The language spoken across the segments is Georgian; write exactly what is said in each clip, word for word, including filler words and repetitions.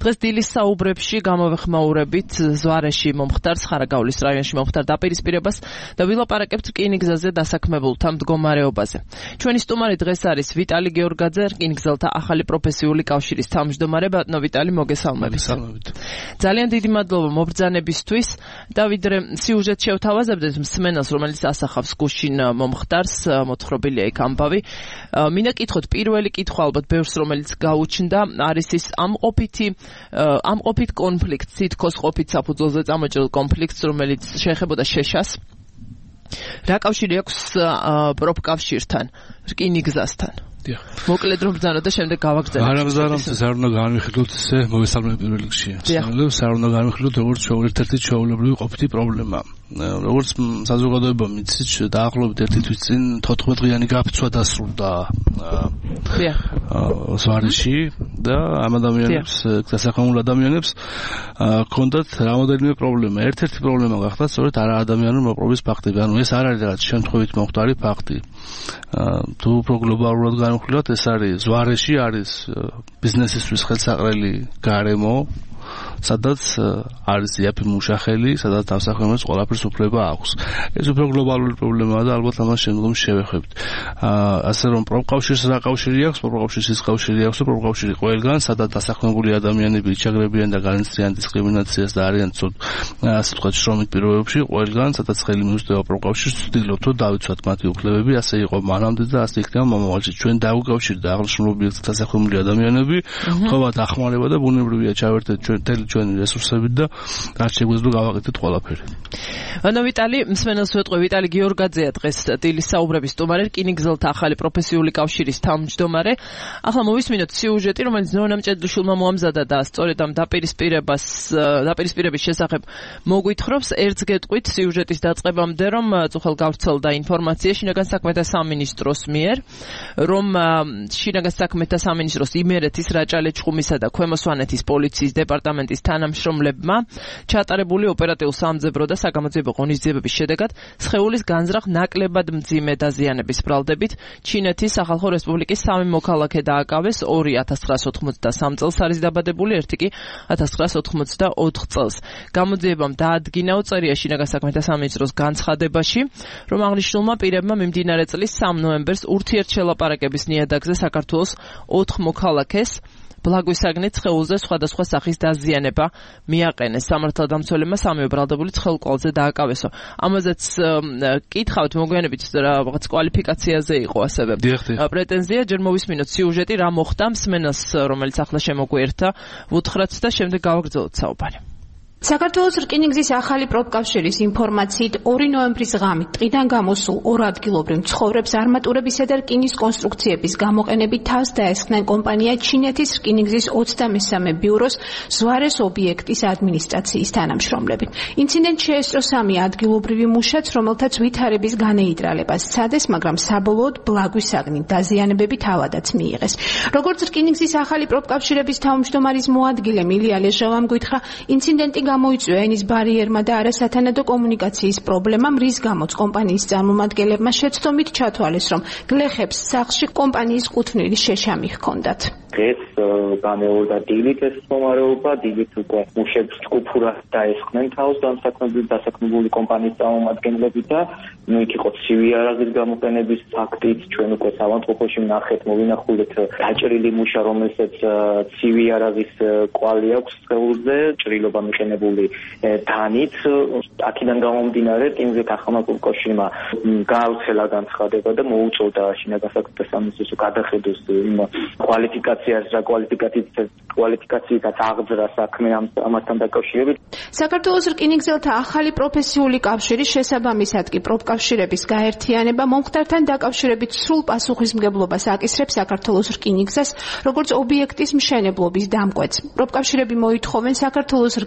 დღეს დილის საუბრებში გამოვეხმაურებით ზვარეში მომხდარს, ხარაგაულის რაიონში მომხდარ დაპირისპირებას და ვილაპარაკებთ რკინიგზაზე დასაქმებულთა მდგომარეობაზე. ჩვენი სტუმარი დღეს არის ვიტალი გეორგაძე, რკინიგზელთა ახალი პროფესიული კავშირის თავმჯდომარე. ბატონო ვიტალი, მოგესალმებით. ძალიან დიდი მადლობა მობრძანებისთვის და ვიდრე სიუჟეტ შევთავაზებდეთ მსმენელს, რომელიც ასახავს გუშინ მომხდარს, მოთხრობილია იქ ამბავი. მინდა კითხოთ, პირველი კითხვა ალბათ ბევრს რომელიც გაუჩნდა, არის ის ამ ყოფითი ამ ყოფით კონფლიქტს, თითქოს ყოფით საფუძველზე წამოჭრილ კონფლიქტს, რომელიც შეეხებოდა შეშას. რა კავშირი აქვს პროფკავშირთან, რკინიგზასთან? მოკლედ რომ ბრძანო და შემდეგ გავაგრძელებთ. არ ამზარამს არ უნდა განვიხილოთ ისე მოგესალმებით პირველ რიგში. სანელებს არ უნდა განვიხილოთ როგორც ერთ-ერთი ჩვეულებრივი ყოფითი პრობლემა. როგორც საზოგადოება მიცით, დაახლოებით ერთი თვის წინ თოთხმეტ დღიანი გაფიცვა დასრულდა ზვარეში და ამ ადამიანებს, დასაქმებულ ადამიანებს ჰქონდათ რამოდენიმე პრობლემა. ერთ-ერთი პრობლემა გახდა სწორედ არა ადამიანური მოპყრობის ფაქტები. ანუ ეს არ არის რაღაც შემთხვევით მომხდარი ფაქტი. თუ უფრო გლობალურად განვიხილოთ, ეს არის ზვარეში არის ბიზნესისთვის ხელსაყრელი გარემო, სადაც არის იაფი მუშახელი, სადაც დასაქმებულს ყველაფერს უფლება აქვს. ეს უფრო გლობალური პრობლემაა და ალბათ ამას შემდგომში შევეხებთ. ასე რომ პროფკავშირს რა კავშირი აქვს, პროფკავშირს ის კავშირი აქვს, რომ პროფკავშირი ყველგან, სადაც დასაქმებული ადამიანები იჩაგრებიან და განიცდიან დისკრიმინაციას და არიან ასე ვთქვათ შრომით პირობებში, ყველგან, სადაც ხელი მიუწვდება პროფკავშირს, ვცდილობთ, რომ დავიცვათ მათი უფლებები, ასე იყო მანამდე და ასე იქნება მომავალში. ჩვენ დავუკვირდით აღნიშნულ ობიექტს დასაქმებული ადამიანები, თქმა დახმარება და ბუნებრივია ჩავერთეთ ჩვენ თელი ჩვენი რესურსებით და რაც შეგვეძლო გავაკეთეთ ყველაფერი. ანუ ვიტალი, მსმენელს ვეტყვი, ვიტალი გეორგაძეა დღეს დილის საუბრების სტუმარი, რკინიგზელთა ახალი პროფესიული კავშირის თავმჯდომარე. ახლა მოვისმინოთ სიუჟეტი, რომელიც ნონა მჭედლიშვილმა მოამზადა და სწორედ ამ დაპირისპირებას დაპირისპირების შესახებ მოგვითხრობს. ერთს გეტყვით სიუჟეტის დაწყებამდე, რომ წუხელ გავრცელდა ინფორმაცია შინაგან საქმეთა სამინისტროს მიერ, რომ შინაგან საქმეთა სამინისტროს იმერეთის, რაჭა-ლეჩხუმისა და ქვემო სვანეთის პოლიციის დეპარტამენტის თანამშრომლებმა ჩატარებული ოპერატიულ-სამძებრო და საგამოძიებო ღონისძიებების შედეგად სხეულის განზრახ ნაკლებად მძიმე დაზიანების ბრალდებით ჩინეთის სახალხო რესპუბლიკის სამი მოქალაქე დააკავეს, ორი ათას ცხრაას ოთხმოცდასამ წელს არის დაბადებული, ერთი კი ათას ცხრაას ოთხმოცდაოთხ წელს. გამოძიებამ დაადგინა უწერია შინაგან საქმეთა სამინისტროს განცხადებაში, რომ აღნიშნულმა პირებმა მიმდინარე წლის სამ ნოემბერს ურთიერთშელაპარაკების ნიადაგზე საქართველოს ოთხ მოქალაქეს ბლაგვისაგნით სხეულზე სხვადასხვა სახის დაზიანება მიაყენეს. სამართალდამცველებმა სამივე ბრალდებული ცხელყვალზე დააკავესო. ამაზეც კითხავთ, მოგვიანებით რაღაც კვალიფიკაციაზე იყო ასევე პრეტენზია. ჯერ მოვისმინოთ სიუჟეტი, რა მოხდა მსმენელს, რომელიც ახლა შემოგვიერთა, ვუთხრათ და შემდეგ გავაგრძელოთ საუბარი. საქართველოს რკინიგზის ახალი პროფკავშირის ინფორმაციით ორი ნოემბრის ღამით ტყიდან გამოსულ ორ ადგილობრივ მცხოვრებს არმატურებისა და რკინის კონსტრუქციების გამოყენებით თავს დაესხნენ კომპანია ჩინეთის რკინიგზის ოცდამესამე ბიუროს ზვარეს ობიექტის ადმინისტრაციის თანამშრომლები. ინციდენტს შეესწრო სამი ადგილობრივი მუშაც, რომელთაც ვითარების განეიტრალება სცადეს, მაგრამ საბოლოოდ ბლაგვისაგნით დაზიანებები თავადაც მიიღეს. როგორც რკინიგზის ახალი პროფკავშირების თავმჯდომარის მოადგილე მილია ლეჟავამ გითხრა, ინციდენტი გამოიწვია ენის ბარიერმა და არასათანადო კომუნიკაციის პრობლემამ, რის გამოც კომპანიის წარმომადგენლებმა შეცდომით ჩათვალეს, რომ გლეხებს სახლში კომპანიის კუთვნილი შეშამი ჰქონდათ. დღეს გამეორდა დილით ეს მდგომარეობა, დილით უკვე მუშებს ჯგუფურად დაესხნენ თავს დასაქმებული კომპანიის წარმომადგენლები და ნუ იქ იყო ცივი არაღის გამოყენების ფაქტით, ჩვენ უკვე საავადმყოფოში ვნახეთ, მოვინახულეთ დაჭრილი მუშა, რომელსაც ცივი არაღის კვალი აქვს სხეულზე, ჭრილობა მიყენებული დანით. აქედან გამომდინარე, რკინიგზის ახალმა პროფკავშირმა გააუცხლა განცხადება და მოუწოდა შინაგან საქმეთა სამინისტროს გადახედოს იმ კვალიფიკაციას, რა კვალიფიკაციით კვალიფიკაციითაც აღძრა საქმე ამასთან დაკავშირებით. საქართველოს რკინიგზელთა ახალი პროფესიული კავშირის შესაბამისად კი პროფკავშირების გაერთიანება მომხდართან დაკავშირებით სრულ პასუხისმგებლობას აკისრებს საქართველოს რკინიგზას, როგორც ობიექტის მშენებლობის დამკვეთს. პროფკავშირები მოითხოვენ საქართველოს რკინიგზამ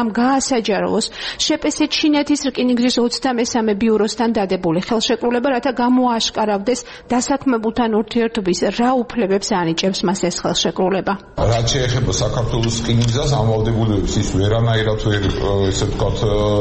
რომ გაასაჯაროს შეპესე ჩინეთის რკინიგზის ოცდამესამე ბიუროსთან დადებული ხელშეკრულება, რათა გამოაშკარავდეს დასაქმებულთან ურთიერთობის რა უფლებებს ანიჭებს მას ეს ხელშეკრულება. რაც შეეხება საქართველოს რკინიგზას, ამავდებულებს ის ვერანაირად ვერ ესე ვთქვათ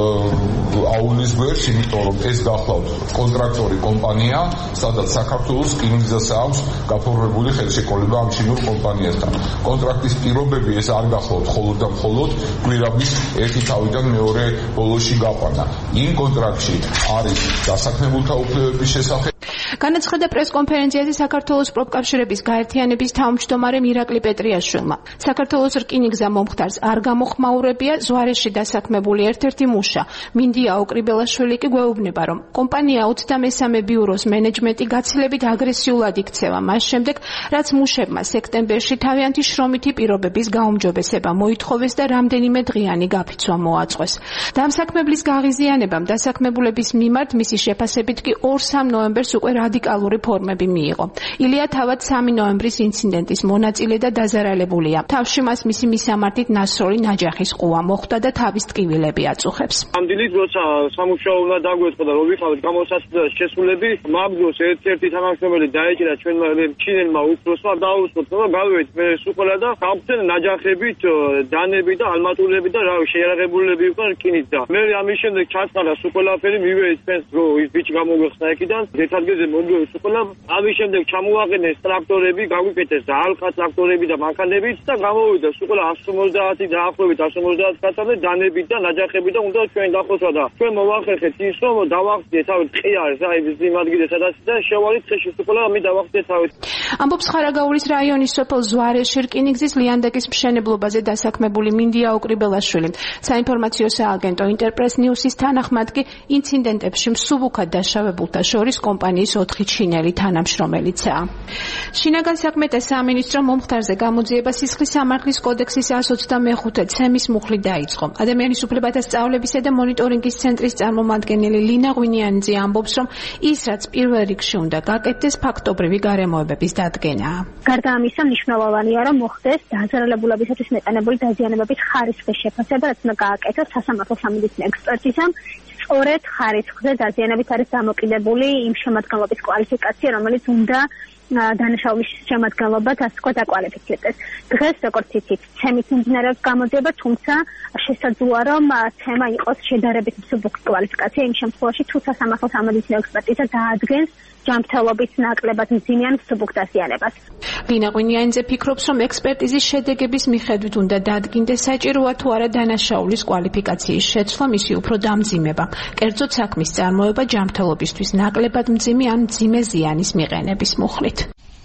აულის გვერდს, იმიტომ რომ ეს გახლავთ კონტრაქტორი კომპანია, სადაც საქართველოს რკინიგზას აქვს გაფორმებული ხელშეკრულება ამ ჩინურ კომპანიასთან. კონტრაქტის პირობები ეს არ გახლავთ მხოლოდ და მხოლოდ გვირაბის ერთი თავიდან მეორე ბოლოში გაყვანა. იმ კონტრაქტში არის დასაქმებულთა უფლებების შესახებ. განაცხადა პრესკონფერენციაზე საქართველოს პროფკავშირების გაერთიანების თავმჯდომარე მირაკლი პეტრიაშვილმა. საქართველოს რკინიგზა მომხდარს არ გამოხმაურებია, ზვარეში დასაქმებული ერთ-ერთი მუშა მინდია ოკრიბელაშვილი კი გვეუბნება, რომ კომპანია ოცდამესამე ბიუროს მენეჯმენტი გაცილებით აგრესიულად იქცევა მას შემდეგ, რაც მუშებმა სექტემბერში თავიანთი შრომითი პირობების გაუმჯობესება მოითხოვეს და რამდენიმე დღიანი გაფიცვა მოაწყვეს. დამსაქმებლის გაღიზიანებამ დასაქმებულების მიმართ მისი შეფასებით კი ორ-სამ ნოემბერს უკვე რადიკალური ფორმები მიიღო. ილია თავად სამი ნოემბრის ინციდენტის მონაწილე და დაზარალებულია. თავში მას მისი მისამართით ნასროლი ნაჯახის ყუა მოხვდა და თავის ტკივილები აწუხებს. ამ დილით როცა სამუშაო უნდა დაგვეწყო და რო ვიყავით გამოსაცდელად შესულები, მაბგოს ერთ-ერთი თანამშრომელი დაეჭირა ჩვენმა ჩინელმა უფროსმა, დაუწყოთ რომ გავივით მე სუყოლა და გავხსენ ნაჯახებით, დანები და ალმატულები და რა შეიარაღებულები იყვნენ რკინით და მე ამის შემდეგ ჩასყარა სუყოლაფერი მივედი თქვენს რო ის ბიჭი გამოგვეხსნა იქიდან დეტალზე მოგივეს სუყოლა ამის შემდეგ ჩამოვაყენეს ტრაქტორები, გაგვიკეთეს და ალყა ტრაქტორები და მანქანებით და გამოვიდა სუყოლა εκατს ორმოცდაათი დაახლოებით εκατს ორმოცდაათი კაცამდე დანებით და ნაჯახებით და უნდა ჩვენ დახოცვა და ჩვენ მოვახერხეთ ის რომ დავახსნით თავი ტყე არის აი იმ ადგილზე სადაც და შევალით ხეში სუყოლა მე დავახსნით თავი. ამბობს ხარაგაულის რაიონის სოფელ ზვარეში რკინიგზის ლიანდაკის მშენებლობაზე დასაქმებული მინდია ოკრიბელაშვილი. საინფორმაციო სააგენტო ინტერპრეს ნიუსის თანახმად კი ინციდენტებში მსუბუქად დაშავებულთა შორის კომპანიის ოთხი ჩინელი თანამშრომელიცაა. შინაგან საქმეთა სამინისტრო მომხდარზე გამოძიება სისხლის სამართლის კოდექსის εκατს ოცდამეხუთე ცემის მუხლით დაიწყო. ადამიანის უფლებათა სწავლებისა და მონიტორინგის ცენტრის წარმომადგენელი ლინა ღვინიანიძე ამბობს, რომ ის რაც პირველ რიგში უნდა გაკეთდეს ფაქტობრივი გარემოებების დადგენაა. გარდა ამისა, მნიშვნელოვანია, რომ მოხდეს დაზარალებულებისათვის მეტანებული დაზიანებების ხარისხის შეფასება, რაც უნდა გააკეთოს სასამართლო სამედიცინო ექსპერტიზამ. სწორედ ხარისხზე დაზიანებით არის დამოკიდებული იმ შემადგენლობის კვალიფიკაცია, რომელიც უნდა დანაშაულის შემადგენლობად ასე ვთქვათ აკვალიფიცირდეს. დღეს როგორც იცით, ცემით მიმდინარეობს გამოძიება, თუმცა შესაძლოა რომ ცემა იყოს შედარებით მსუბუქი კვალიფიკაცია იმ შემთხვევაში, თუ სასამართლო სამედიცინო ექსპერტიზა დაადგენს ჯანმრთელობის ნაკლებად მძიმე ან მსუბუქ დაზიანებას. ლინა ღვინიანიძე ფიქრობს, რომ ექსპერტიზის შედეგების მიხედვით უნდა დადგინდეს საჭიროა თუ არა დანაშაულის კვალიფიკაციის შეცვლა, მისი უფრო დამძიმება. კერძოდ საქმის წარმოება ჯანმრთელობისთვის ნაკლებად მძიმე ან მძიმე ზიანის მიყენების მუხლით.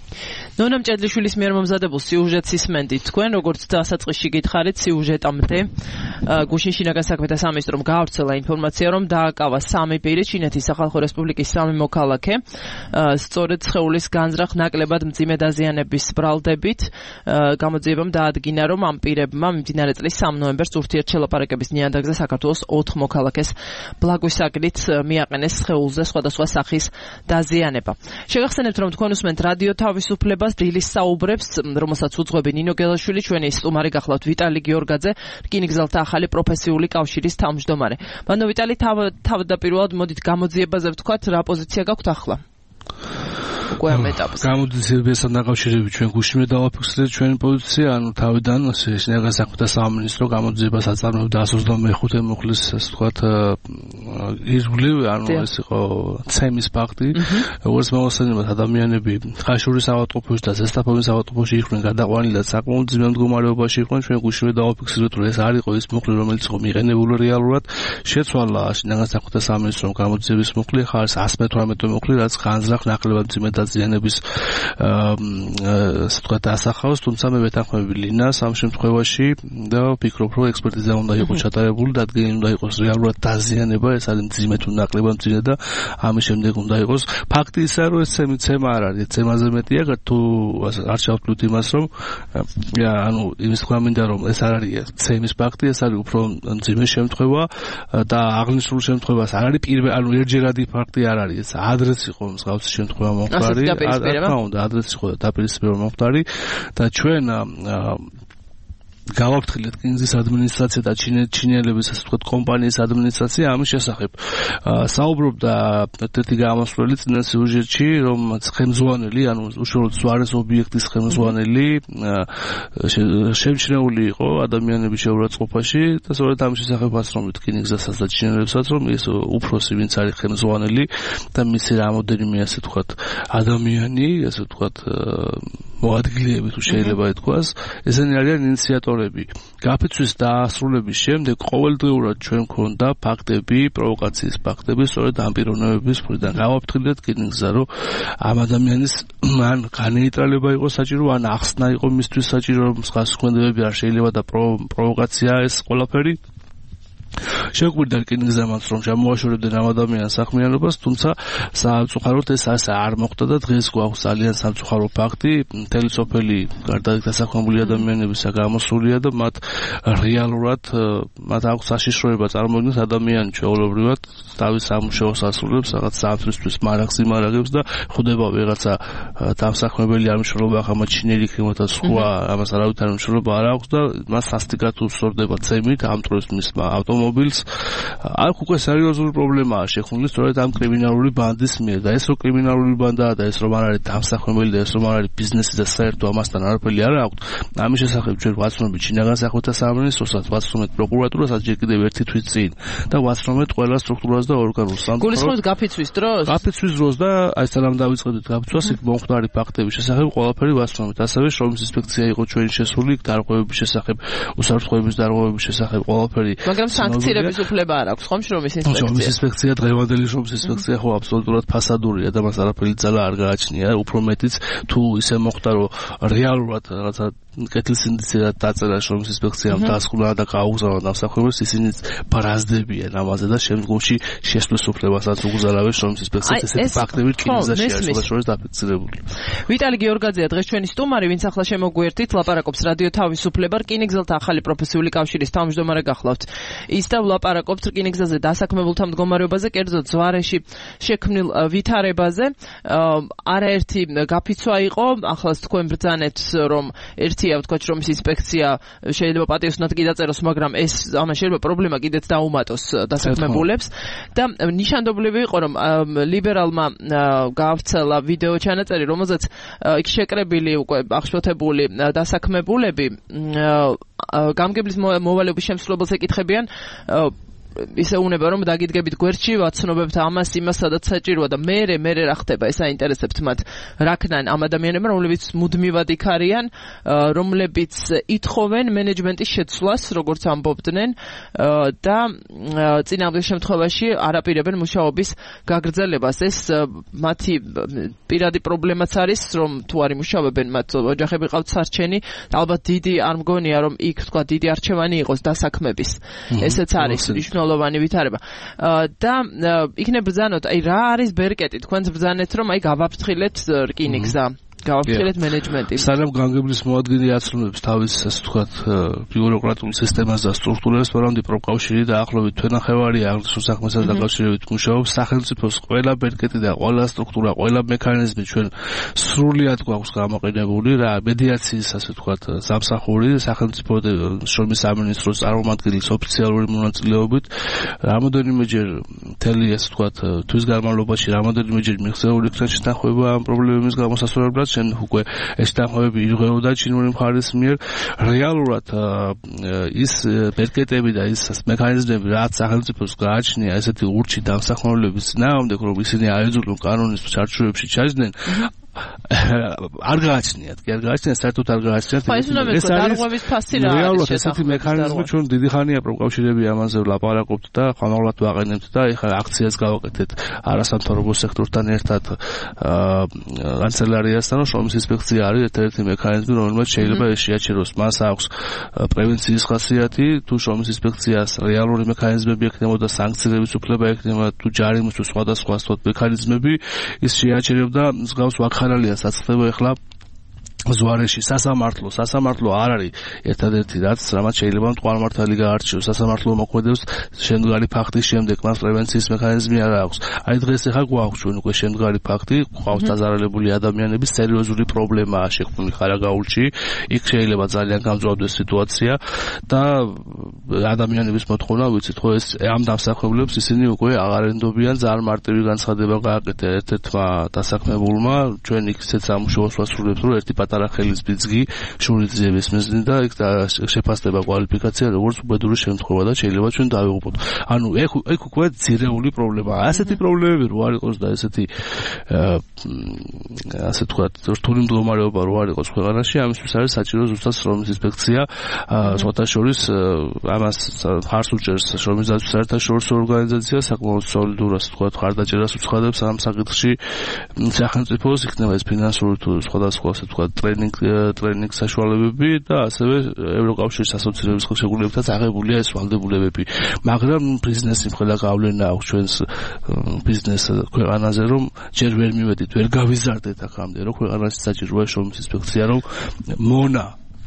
ნონა მჭედლიშვილის მიერ მომზადებულ სიუჟეტს ისმენდით თქვენ, როგორც დასაწყისში გითხარით სიუჟეტამდე. გუშინ შინაგან საქმეთა სამინისტრომ გაავრცელა ინფორმაცია, რომ დააკავა სამი პირი ჩინეთის სახალხო რესპუბლიკის სამი მოქალაქე, სწორედ სხეულის განზრახ ნაკლებად მძიმე დაზიანების ბრალდებით. გამოძიებამ დაადგინა, რომ ამ პირებმა მიმდინარე წლის სამი ნოემბერს ურთიერთშელაპარაკების ნიადაგზე საქართველოს ოთხ მოქალაქეს ბლაგვისაგნით მიაყენეს სხეულზე სხვადასხვა სახის დაზიანება. შეგახსენებთ, რომ თქვენ უსმენთ რადიო თავისუფლებას დილის საუბრებს, რომელსაც უძღვები ნინო გელაშვილი, ჩვენი სტუმარი გახლავთ ვიტალი გიორგაძე, რკინიგზელთა ახალი პროფესიული კავშირის თავმჯდომარე. ბანო ვიტალი, თავდაპირველად მოდით გამოძიებაზე ვთქვათ, რა პოზიცია გაქვთ ახლა? უკვე ამ ეტაპზე. გამოძიებასთან დაკავშირებით ჩვენ გუშინვე დავაფიქსირეთ ჩვენი პოზიცია, ანუ თავიდან შინაგან საქმეთა სამინისტრო გამოძიებას აწარმოებდა εκατს ოცდამეხუთე მუხლის, ასე ვთქვათ, ირგვლივ, ანუ ეს იყო ცემის ფაქტი, როგორც მოვასწრებთ ადამიანები ხაშურის ავადმყოფოში და ზესტაფონის ავადმყოფოში იყვნენ გადაყვანილი და საკმაოდ ძიმე მდგომარეობაში იყვნენ. ჩვენ გუშინვე დავაფიქსირეთ, რომ ეს არ იყო ის მუხლი, რომელიც იყო მიღენებული რეალურად. შეცვალა შინაგან საქმეთა სამინისტრომ გამოძიების მუხლი, ხარ εκατს მეთვრამეტე მუხლი, რაც განზრახ ნაკლებად მძიმე დაზიანების ასე ვთქვათ ასახავს, თუმცა მე ვეთანხმები ლინას ამ შემთხვევაში და ვფიქრობ, რომ ექსპერტიზა უნდა იყოს ჩატარებული, დადგენილი უნდა იყოს რეალურად დაზიანება, ეს არის მძიმე თუ ნაკლებად მძიმე და ამის შემდეგ უნდა იყოს ფაქტი ისა, რომ ეს ცემი ცემა არ არის, ცემაზე მეტია, თუ არ შევთვლით იმას, რომ ანუ იმის თქვა მინდა, რომ ეს არ არის ცემის ფაქტი, ეს არის უფრო მძიმე შემთხვევა და აღნიშნულ შემთხვევას არ არის პირველ, ანუ ერთჯერადი ფაქტი არ არის, ეს ადრეც იყო მსგავსი შემთხვევა მომხდარი. რა უნდა ადრეც იყო დაპირისპირება მომხდარი და ჩვენ გავაფრთხილეთ რკინიგზის ადმინისტრაცია და ჩინელების ასე ვთქვათ კომპანიის ადმინისტრაცია ამის შესახებ. საუბრობდა ერთ-ერთი გამოსვლელი წინა სიუჟეტში, რომ ხელმძღვანელი, ანუ უშუალოდ ზვარეს ობიექტის ხელმძღვანელი შემჩნეული იყო ადამიანების შეურაცხყოფაში და სწორედ ამის შესახებ ასრომით რკინიგზასაც და ჩინელებსაც, რომ ეს უფროსი ვინც არის ხელმძღვანელი და მისი რამოდენიმე ასე ვთქვათ ადამიანი, ასე ვთქვათ მოადგილეები თუ შეიძლება ითქვას, ესენი არიან ინიციატორები. გაფიცვის დაასრულების შემდეგ ყოველდღიურად ჩვენ გვქონდა ფაქტები, პროვოკაციის ფაქტები, სწორედ ამ პიროვნებების მხრიდან. გავაფრთხილეთ რკინიგზა, რომ ამ ადამიანის ან განეიტრალება იყოს საჭირო, ან ახსნა იყო მისთვის საჭირო, რომ მსგავს ქმედებები არ შეიძლება და პროვოკაციაა ეს ყველაფერი. შეგვიძლია რკინიგზამაც რომ შემოაშორებდნენ ამ ადამიანის საქმიანობას, თუმცა სამწუხაროდ ეს ასე არ მოხდა და დღეს გვაქვს ძალიან სამწუხარო ფაქტი. მთელი სოფელი გარდა დასაქმებული ადამიანებისა გამოსულია და მათ რეალურად მათ აქვს საშიშროება წარმოიდგინოთ ადამიანი ჩვეულებრივად თავის სამუშაოს ასრულებს, რაღაც სამთვისთვის მარაგს იმარაგებს და ხვდება ვიღაცა დამსაქმებელი არ მნიშვნელობა ახლა ჩინელი იქნება და სხვა ამას არავითარ მნიშვნელობა არ აქვს და მას სასტიკად უსწორდება ცემით ამტროს მის ავტომობილს. აქ უკვე სერიოზული პრობლემაა შექმნილი სწორედ ამ კრიმინალური ბანდის მიერ და ეს რო კრიმინალური ბანდაა და ეს რომ არ არის დამსაქმებელი და ეს რომ არ არის ბიზნესი და საერთო ამასთან არაფერი არ აქვს. ამის შესახებ ჩვენ ვაცნობთ ჩინაგან საქმეთა სამინისტროსაც, ვაცნობთ პროკურატურასაც ჯერ კიდევ ერთი თვით წინ და ვაცნობთ ყველა სტრუქტურას და ორგანოს. გულისხმობთ გაფიცვის დროს? გაფიცვის დროს და აი სანამ დავიწყებდით გაფიცვას, იქ მომხდარი ფაქტების შესახებ ყველაფერი ვაცნობთ. ასევე შრომის ინსპექცია იყო ჩვენი შესული, დარღვევების შესახებ, უსაფრთხოების დარღვევების შესახებ ყველაფერი. მაგრამ სანქციების უფლება არ აქვს ხომ შრომის ინსპექცია? შრომის ინსპექცია, დღევანდელი შრომის ინსპექცია ხო აბსოლუტურად ფასადურია და მას არაფერი ძალა არ გააჩნია. უფრო მეტიც თუ ისე მოხდა, რომ რეალურად რაღაცა კეთილ ინდიციად დაწერა შრომის ინსპექციამ დასკვნა და გაუგზავნა დამსახვებელს, ისინი ბრაზდებიან ამაზე და შემდგომში შესვლის უფლებასაც უგზარავენ შრომის ინსპექციას. ესეთი ფაქტები რკინიგზაში არის შორის დაფიქსირებული. ვიტალი გიორგაძეა დღეს ჩვენი სტუმარი, ვინც ახლა შემოგვიერთით, ლაპარაკობს რადიო თავისუფლება, რკინიგზელთა ახალი პროფესიული კავშირის თავმჯდომარე გახლავთ. ის და ვლაპარაკობთ რკინიგზაზე დასაქმებულთა მდგომარეობაზე, კერძოდ ზვარეში შექმნილ ვითარებაზე. არაერთი გაფიცვა იყო, ახლა თქვენ ბრძანეთ, რომ ერთია ვთქვათ შრომის ინსპექცია შეიძლება პატიოსნად კი დაწეროს, მაგრამ ეს ამას შეიძლება პრობლემა კიდეც დაუმატოს დასაქმებულებს და ნიშანდობლივი იყო, რომ ლიბერალმა გაავრცელა ვიდეო ჩანაწერი, რომელზეც იქ შეკრებილი უკვე აღშფოთებული დასაქმებულები გამგებლის მოვალეობის შემსრულებელს ეკითხებიან, ისე უნება რომ დაგიდგებით გვერდში, ვაცნობებთ ამას, იმას, სადაც საჭიროა და მერე მერე რა ხდება, ეს აინტერესებთ მათ. რა ქნან ამ ადამიანებმა, რომლებიც მუდმივად იქ არიან, რომლებიც ითხოვენ მენეჯმენტის შეცვლას, როგორც ამბობდნენ და წინააღმდეგ შემთხვევაში არაპირებენ მუშაობის გაგრძელებას. ეს მათი პირადი პრობლემაც არის, რომ თუ არ იმუშავებენ, მათ ოჯახები ყავთ სარჩენი, ალბათ დიდი არ მგონია, რომ იქ თქვა დიდი არჩევანი იყოს დასაქმების. ესეც არის მნიშვნელოვანი ვითარება. და იქნებ ბრძანოთ, აი რა არის ბერკეტი? თქვენც ბრძანეთ, რომ აი გავაფრთხილეთ რკინიგზა. გავაფრთხილეთ მენეჯმენტი. სანამ განგებლის მოადგილე აცნობს თავის, ასე ვთქვათ, ბიუროკრატიულ სისტემას და სტრუქტურებს, ვარაუდი პროკავშირი და ახლობით თვენახევარი აღნიშნულ საქმესთან დაკავშირებით მუშაობს სახელმწიფოს ყველა ბერკეტი და ყველა სტრუქტურა, ყველა მექანიზმი ჩვენ სრულად გვაქვს გამოყენებული რა მედიაციის, ასე ვთქვათ, სამსახური სახელმწიფო შრომის სამინისტროს წარმომადგენლის ოფიციალური მონაწილეობით რამოდენიმეჯერ მთელი, ასე ვთქვათ, თვის განმავლობაში რამოდენიმეჯერ მიღწეული იქნა შეთანხმება ამ პრობლემების გამოსასწორებლად. ჩვენ უკვე ეს თანხმობები ირღვეოდა ჩინური მხარის მიერ. რეალურად ის ბერკეტები და ის მექანიზმები, რაც სახელმწიფოს გააჩნია ესეთი ურჩი დამსაქმებლების წინააღმდეგ, რომ ისინი აეძულონ კანონის ჩარჩოებში ჩაჯდნენ, არ გააჩნიათ, კი არ გააჩნიათ, საერთოდ არ გააჩნიათ. ეს დარღვევის ფასი რა არის? რეალურად ესეთი მექანიზმი ჩვენ დიდი ხანია პროკავშირები ამაზე ვლაპარაკობთ და ხანმოკლედ ვაყენებთ და ეხლა აქციას გავაკეთეთ არასამთავრობო სექტორთან ერთად კანცელარიასთან, შრომის ინსპექცია არის ერთ-ერთი მექანიზმი, რომელმაც შეიძლება ეს შეაჩეროს. მას აქვს პრევენციის ხასიათი, თუ შრომის ინსპექციას რეალური მექანიზმები ექნებოდა, სანქციების უფლება ექნება, თუ ჯარიმის თუ სხვადასხვა მექანიზმები, ის შეაჩერებდა მსგავს ხარალია საწყდება ეხლა ზვარეში სასამართლო სასამართლო არ არის ერთადერთი რაც რამაც შეიძლება მტკვარ-მართალი გაარჩიოს სასამართლო მოქმედებს შემდგარი ფაქტის შემდეგ მას პრევენციის მექანიზმი არ აქვს აი დღეს ახლა გვაქვს ჩვენ უკვე შემდგარი ფაქტი ყავს დაზარალებული ადამიანების სერიოზული პრობლემაა შექმნილი ხარაგაულში იქ შეიძლება ძალიან გამძლეობდეს სიტუაცია და ადამიანების მოთხოვნა ვიცით ხო ეს ამ დამსახურებლებს ისინი უკვე აღარ ენდობიან ძალიან მარტივი განცხადება გააკეთა ერთ-ერთმა დასაქმებულმა ჩვენ იქ ისეთ სამუშაოს ვასრულებთ რომ ერთი პატარა ხელის ბიძგი შურიძიების მიზნით და იქ შეფასდება კვალიფიკაცია როგორც უბედური შემთხვევა და შეიძლება ჩვენ დავიღუპოთ. ანუ ეგ ეგ უკვე ძირეული პრობლემაა. ასეთი პრობლემები რო არ იყოს და ესეთი ასე თქვათ რთული მდგომარეობა რო არ იყოს ქვეყანაში, ამისთვის არის საჭირო ზუსტად შრომის ინსპექცია, სხვათა შორის ამას ხარს უჭერს შრომის დაცვის საერთაშორისო ორგანიზაცია, საკმაოდ სოლიდურ ასე თქვათ ხარდაჭერას უცხადებს ამ საკითხში სახელმწიფოს, იქნება ეს ფინანსური თუ სხვადასხვა ასე თქვათ ტრენინგ ტრენინგ საშუალებები და ასევე ევროკავშირის ასოცირების ხელშეკრულებითაც აღებულია ეს ვალდებულებები. მაგრამ ბიზნესი მხოლოდ გავლენა აქვს ჩვენს ბიზნეს ქვეყანაზე, რომ ჯერ ვერ მივედით, ვერ გავიზარდეთ აქამდე, რომ ქვეყანაში საჭიროა შრომის ინსპექცია, რომ მონა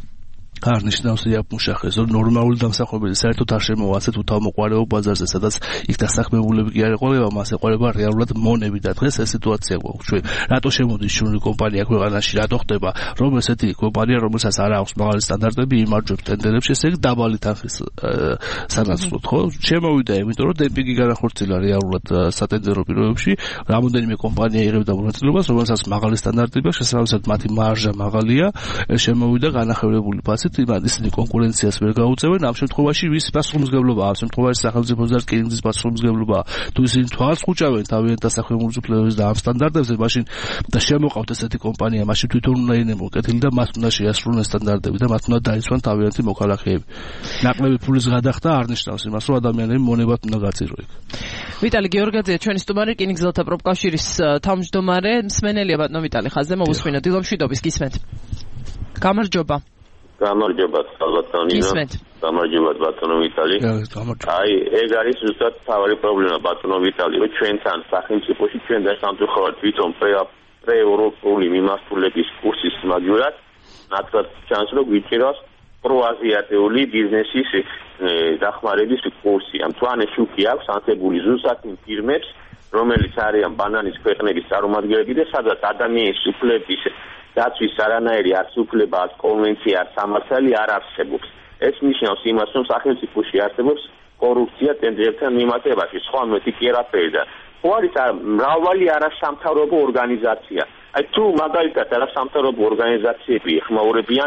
არ ნიშნავს იაპმუშახეს, რომ ნორმალური დამსახურებელი საერთოდ არ შემოვა ასეთ უთავმოყარეო ბაზარზე, სადაც იქ დასაქმებულები კი არ ეყოლება, მას ეყოლება რეალურად მონები და დღეს ეს სიტუაცია გვაქვს ჩვენ. რატო შემოდის შრომის კომპანია ქვეყანაში, რატო ხდება, რომ ესეთი კომპანია, რომელსაც არ აქვს მაღალი სტანდარტები, იმარჯვებს ტენდერებში, ესე იგი დაბალი თანხის სანაცვლოდ, ხო? შემოვიდა, იმიტომ რომ დემპინგი განახორციელა რეალურად სატენდერო პირობებში, რამოდენიმე კომპანია იღებდა მონაწილეობას, რომელსაც მაღალი სტანდარტები აქვს, შესაბამისად მათი მარჟა მაღალია, შემოვიდა განახევრებული ფასით ისინი კონკურენციას ვერ გაუწევენ ამ შემთხვევაში ვის პასუხისმგებლობაა ამ შემთხვევაში სახელმწიფოს და რკინიგზის პასუხისმგებლობაა თუ ისინი თვალს ხუჭავენ თავიანთ დასაქმებულ უფლებებს და ამ სტანდარტებზე მაშინ და შემოყავთ ესეთი კომპანია მაშინ თვითონ უნდა ინემო კეთილი და მათ უნდა შეასრულონ სტანდარტები და მათ უნდა დაიცვან თავიანთი მოქალაქეები ნაკლები ფულის გადახდა არ ნიშნავს იმას რომ ადამიანები მონებად უნდა გაწირო იქ ვიტალი გეორგაძე ჩვენი სტუმარი რკინიგზელთა პროფკავშირის თავმჯდომარე მსმენელია ბატონო ვიტალი ხაზზე მოვუსმინოთ დილომშვიდობის გისმენთ გამარჯობა გამარჯობა ბატონო გამარჯობა ბატონო ვიტალი აი ეგ არის ზუსტად თავი პრობლემა ბატონო ვიტალი რომ ჩვენთან სახელმწიფოში ჩვენ დასამწუხაროდ თვითონ პრეევროპული მიმართულების კურსის მაგივრად ნაცვლად ჩანს რომ გვიჭირავს პროაზიატეული ბიზნესის დახმარების კურსი ამ თვანე შუქი აქვს ანსებული ზუსტად იმ ფირმებს რომელიც არიან ბანანის ქვეყნების წარმომადგენლები და სადაც ადამიანის უფლების დაცვის არანაირი არც უფლება არც კონვენცია არც სამართალი არ არსებობს. ეს ნიშნავს იმას, რომ სახელმწიფოში არსებობს კორუფცია ტენდერთან მიმართებაში, სხვა მეტი კი არაფერი და ხო არის მრავალი არასამთავრობო ორგანიზაცია. აი თუ მაგალითად არასამთავრობო ორგანიზაციები ეხმაურებიან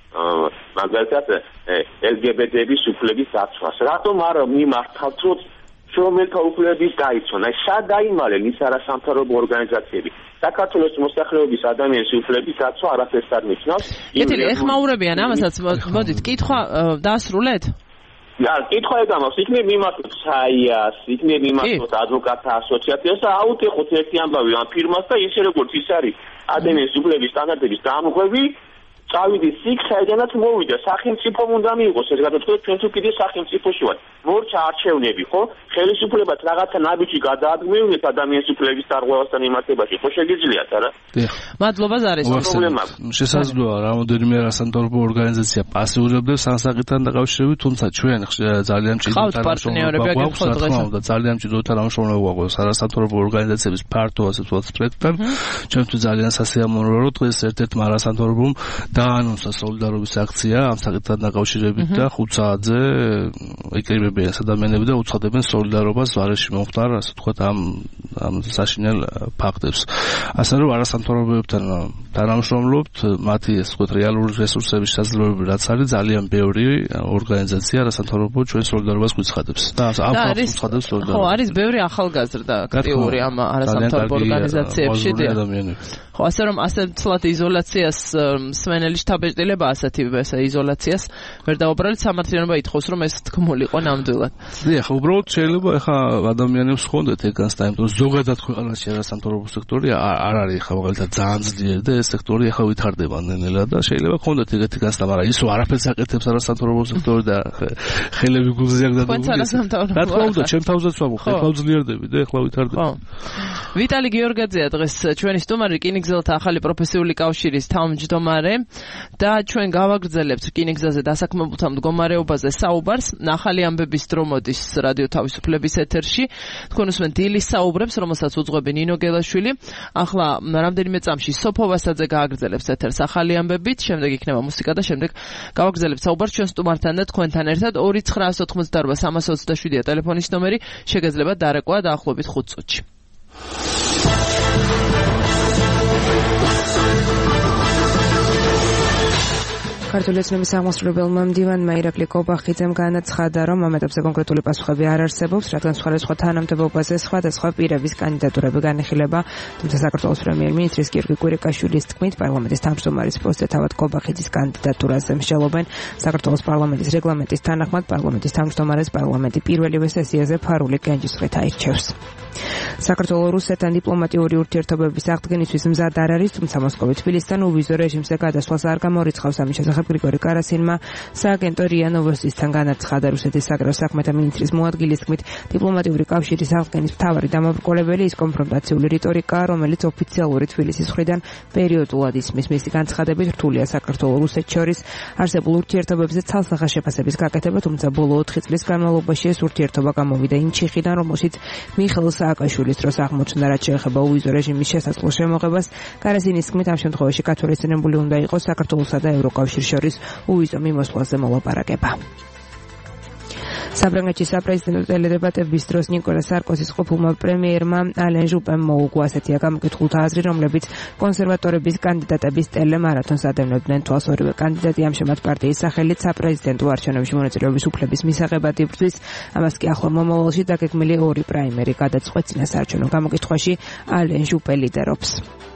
მაგალითად ელ გი ბი ტი-ების უფლების დაცვას. რატომ არ მიმართავთ, რომ შრომელთა უფლებების დაიცვან? აი სად დაიმალენ ის არასამთავრობო ორგანიზაციები? საქართველოს მოსახლეობის ადამიანის უფლების დაცვა არაფერს არ ნიშნავს. კეთილი, ეხმაურებიან ამასაც, მოდით, კითხვა დაასრულეთ? და კითხვა ეგამავს, იქნებ მიმართოთ საიას, იქნებ მიმართოთ ადვოკატთა ასოციაციას და აუტეხოთ ერთი ამბავი ამ ფირმას და ისე როგორც ის არის ადამიანის უფლების სტანდარტების დამღვევი წავიდეს იქ, საიდანაც მოვიდა, სახელმწიფომ უნდა მიიღოს ეს გადაწყვეტა, ჩვენ თუ კიდე სახელმწიფოში ვართ. მორჩა არჩევნები, ხო? ხელისუფლებაც რაღაცა ნაბიჯი გადაადგმევნეთ ადამიანის უფლების დარღვევასთან მიმართებაში, ხო შეგიძლიათ, არა? მადლობა ზარეს. პრობლემაა. შესაძლოა რამოდენიმე არასამთავრობო ორგანიზაცია პასიურობდეს ამ საკითხთან დაკავშირებით, თუმცა ჩვენ ძალიან მჭიდრო თანამშრომლობა გვაქვს და ძალიან მჭიდრო თანამშრომლობა გვაქვს არასამთავრობო ორგანიზაციების ფართო ასე ვთქვათ სპექტრთან. ჩვენთვის ძალიან სასიამოვნოა, რომ დღეს ერთ-ერთმა არასამთავრობომ დაანონსა სოლიდარობის აქცია ამ საკითხთან დაკავშირებით და ხუთ საათზე იკრიბებიან ადამიანები და უცხადებენ სოლიდარობას ვარეში მომხდარ ასე ვთქვათ ამ ამ საშინელ ფაქტებს. ასე რომ არასამთავრობოებთან თანამშრომლობთ, მათი ასე ვთქვათ რეალური რესურსების შესაძლებლობები რაც არის ძალიან ბევრი ორგანიზაცია არასამთავრობო ჩვენ სოლიდარობას გვიცხადებს და ამ ფაქტს უცხადებს სოლიდარობას. ხო, არის ბევრი ახალგაზრდა აქტიური ამ არასამთავრობო ორგანიზაციებში და ხო, ასე რომ ასე ცლად იზოლაციას სმენელი შთაბეჭდილება ასეთი ესე იზოლაციას ვერ დაუბრალეთ სამართლიანობა ითხოვს რომ ეს თქმულიყო ნამდვილად. დიახ, უბრალოდ შეიძლება ახლა ადამიანებს ხონდეთ ეგანს და იმიტომ ზოგადად ქვეყანაში არასამთავრობო სექტორი არ არის ახლა მაგალითად ძალიან ძლიერი და ეს სექტორი ახლა ვითარდება ნელ-ნელა და შეიძლება ხონდეთ ეგეთი განცდა, მაგრამ ისო არაფერს აკეთებს არასამთავრობო სექტორი და ხელები გულზე აქ დადებული. რა თქმა უნდა, ჩემ თავზეც ვამბობ, ახლა ძლიერდები და ახლა ვითარდება. ვიტალი გეორგაძეა დღეს ჩვენი სტუმარი რკინიგზის რკინიგზელთა ახალი პროფესიული კავშირის თავმჯდომარე და ჩვენ გავაგრძელებთ რკინიგზაზე დასაქმებულთა მდგომარეობაზე საუბარს. ახალი ამბების დრო მოდის რადიო თავისუფლების ეთერში. თქვენ უსმენთ დილის საუბრებს, რომელსაც უძღვები ნინო გელაშვილი. ახლა რამდენიმე წამში სოფო ვასაძე გააგრძელებს ეთერს ახალი ამბებით, შემდეგ იქნება მუსიკა და შემდეგ გავაგრძელებთ საუბარს ჩვენ სტუმართან და თქვენთან ერთად. ორი ცხრა ოთხმოცდაარბა სამას ოცდაშვიდია ტელეფონის ნომერი, შეგეძლება დარეკვა დაახლოებით ხუთ წუთში. ქართული ოცნების აღმასრულებელმა მდივანმა ირაკლი კობახიძემ განაცხადა, რომ ამ ეტაპზე კონკრეტული პასუხები არ არსებობს, რადგან სხვადასხვა თანამდებობაზე სხვადასხვა პირების კანდიდატურები განიხილება. თუმცა საქართველოს პრემიერ-მინისტრის გიორგი კვირიკაშვილის თქმით, პარლამენტის თავმჯდომარის პოსტზე თავად კობახიძის კანდიდატურაზე მსჯელობენ. საქართველოს პარლამენტის რეგლამენტის თანახმად პარლამენტის თავმჯდომარეს პარლამენტი პირველივე სესიაზე ფარული კენჭისყრით აირჩევს. საქართველოს რუსეთთან დიპლომატიური ურთიერთობების აღდგენისთვის მზად არ არის, თუმცა მოსკოვი თბილისთან უვიზო რეჟიმზე გადასვლას არ გამორიცხავს. ამის შესახებ გრიგორი კარასინმა სააგენტო რია ნოვოსტისთან განაცხადა. რუსეთის საგარეო საქმეთა მინისტრის მოადგილის თქმით, დიპლომატიური კავშირის აღდგენის მთავარი დამაბრკოლებელი ის კონფრონტაციული რიტორიკაა, რომელიც ოფიციალური თბილისის მხრიდან პერიოდულად ისმის. მისი განცხადებით, რთულია საქართველოს რუსეთს შორის არსებულ ურთიერთობებზე ცალსახა შეფასების გაკეთება, თუმცა ბოლო ოთხი წლის განმავლობაში ეს ურთიერთობა გამოვიდა იმ ჩიხიდან, რომელშიც მიხეილ სააკაშვილის დროს აღმოჩნდა, რაც შეეხება უვიზო რეჟიმის შესაძლო შემოღებას. კარასინის თქმით, ამ შემთხვევაში გათვალისწინებული უნდა იყოს საქართველოსა და ევროკავშირის შორის უვიზო მიმოსვლაზე მოლაპარაკება. საფრანგეთის საპრეზიდენტო ტელედებატების დროს ნიკოლა სარკოზის ყოფილმა პრემიერმა ალენ ჟუპემ მოუგო ასეთია გამოკითხულთა აზრი, რომლებიც კონსერვატორების კანდიდატების ტელემარათონს ადევნებდნენ. თვალს ორივე კანდიდატი ამჟამად პარტიის სახელით საპრეზიდენტო არჩევნებში მონაწილეობის უფლების მისაღებად იბრძვის. ამას კი ახლო მომავალში დაგეგმილი ორი პრაიმერი გადაწყვეტს. წინასაარჩევნო გამოკითხვაში ალენ ჟუპე ლიდერობს.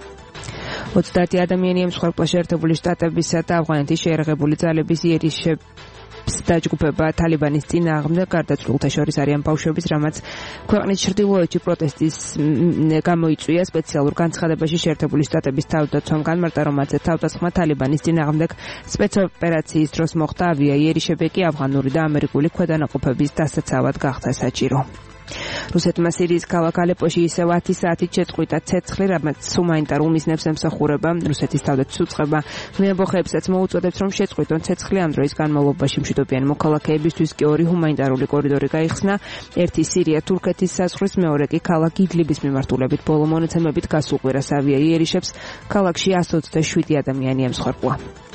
ოცდაათი ადამიანი ემსხვერპლა შეერთებული შტატებისა და ავღანეთის შეიარაღებული ძალების იერიშებს დაჯგუფება თალიბანის წინააღმდეგ. გარდაცვლილთა შორის არიან ბავშვებიც, რამაც ქვეყნის ჩრდილოეთში პროტესტის გამოიწვია. სპეციალურ განცხადებაში შეერთებული შტატების თავდაცვამ განმარტა, რომ მათზე თავდასხმა თალიბანის წინააღმდეგ სპეცოპერაციის დროს მოხდა. ავიაიერიშები კი ავღანური და ამერიკული ქვედანაყოფების დასაცავად გახდა საჭირო. რუსეთმა სირიის ქალაქ ალეპოში ისევ ათი საათით შეწყვიტა ცეცხლი, რამაც ჰუმანიტარულ მიზნებს ემსახურება. რუსეთის თავდაცვის უწყება მეამბოხეებსაც მოუწოდებს, რომ შეწყვიტონ ცეცხლი. ამ დროის განმავლობაში მშვიდობიანი მოქალაქეებისთვის კი ორი ჰუმანიტარული კორიდორი გაიხსნა. ერთი სირია თურქეთის საზღვრის, მეორე კი ქალაქ იდლიბის მიმართულებით. ბოლო მონაცემებით გასულ კვირას ავიაიერიშებს ქალაქში εκατს ოცდაშვიდი ადამიანი ემსხვერპლა.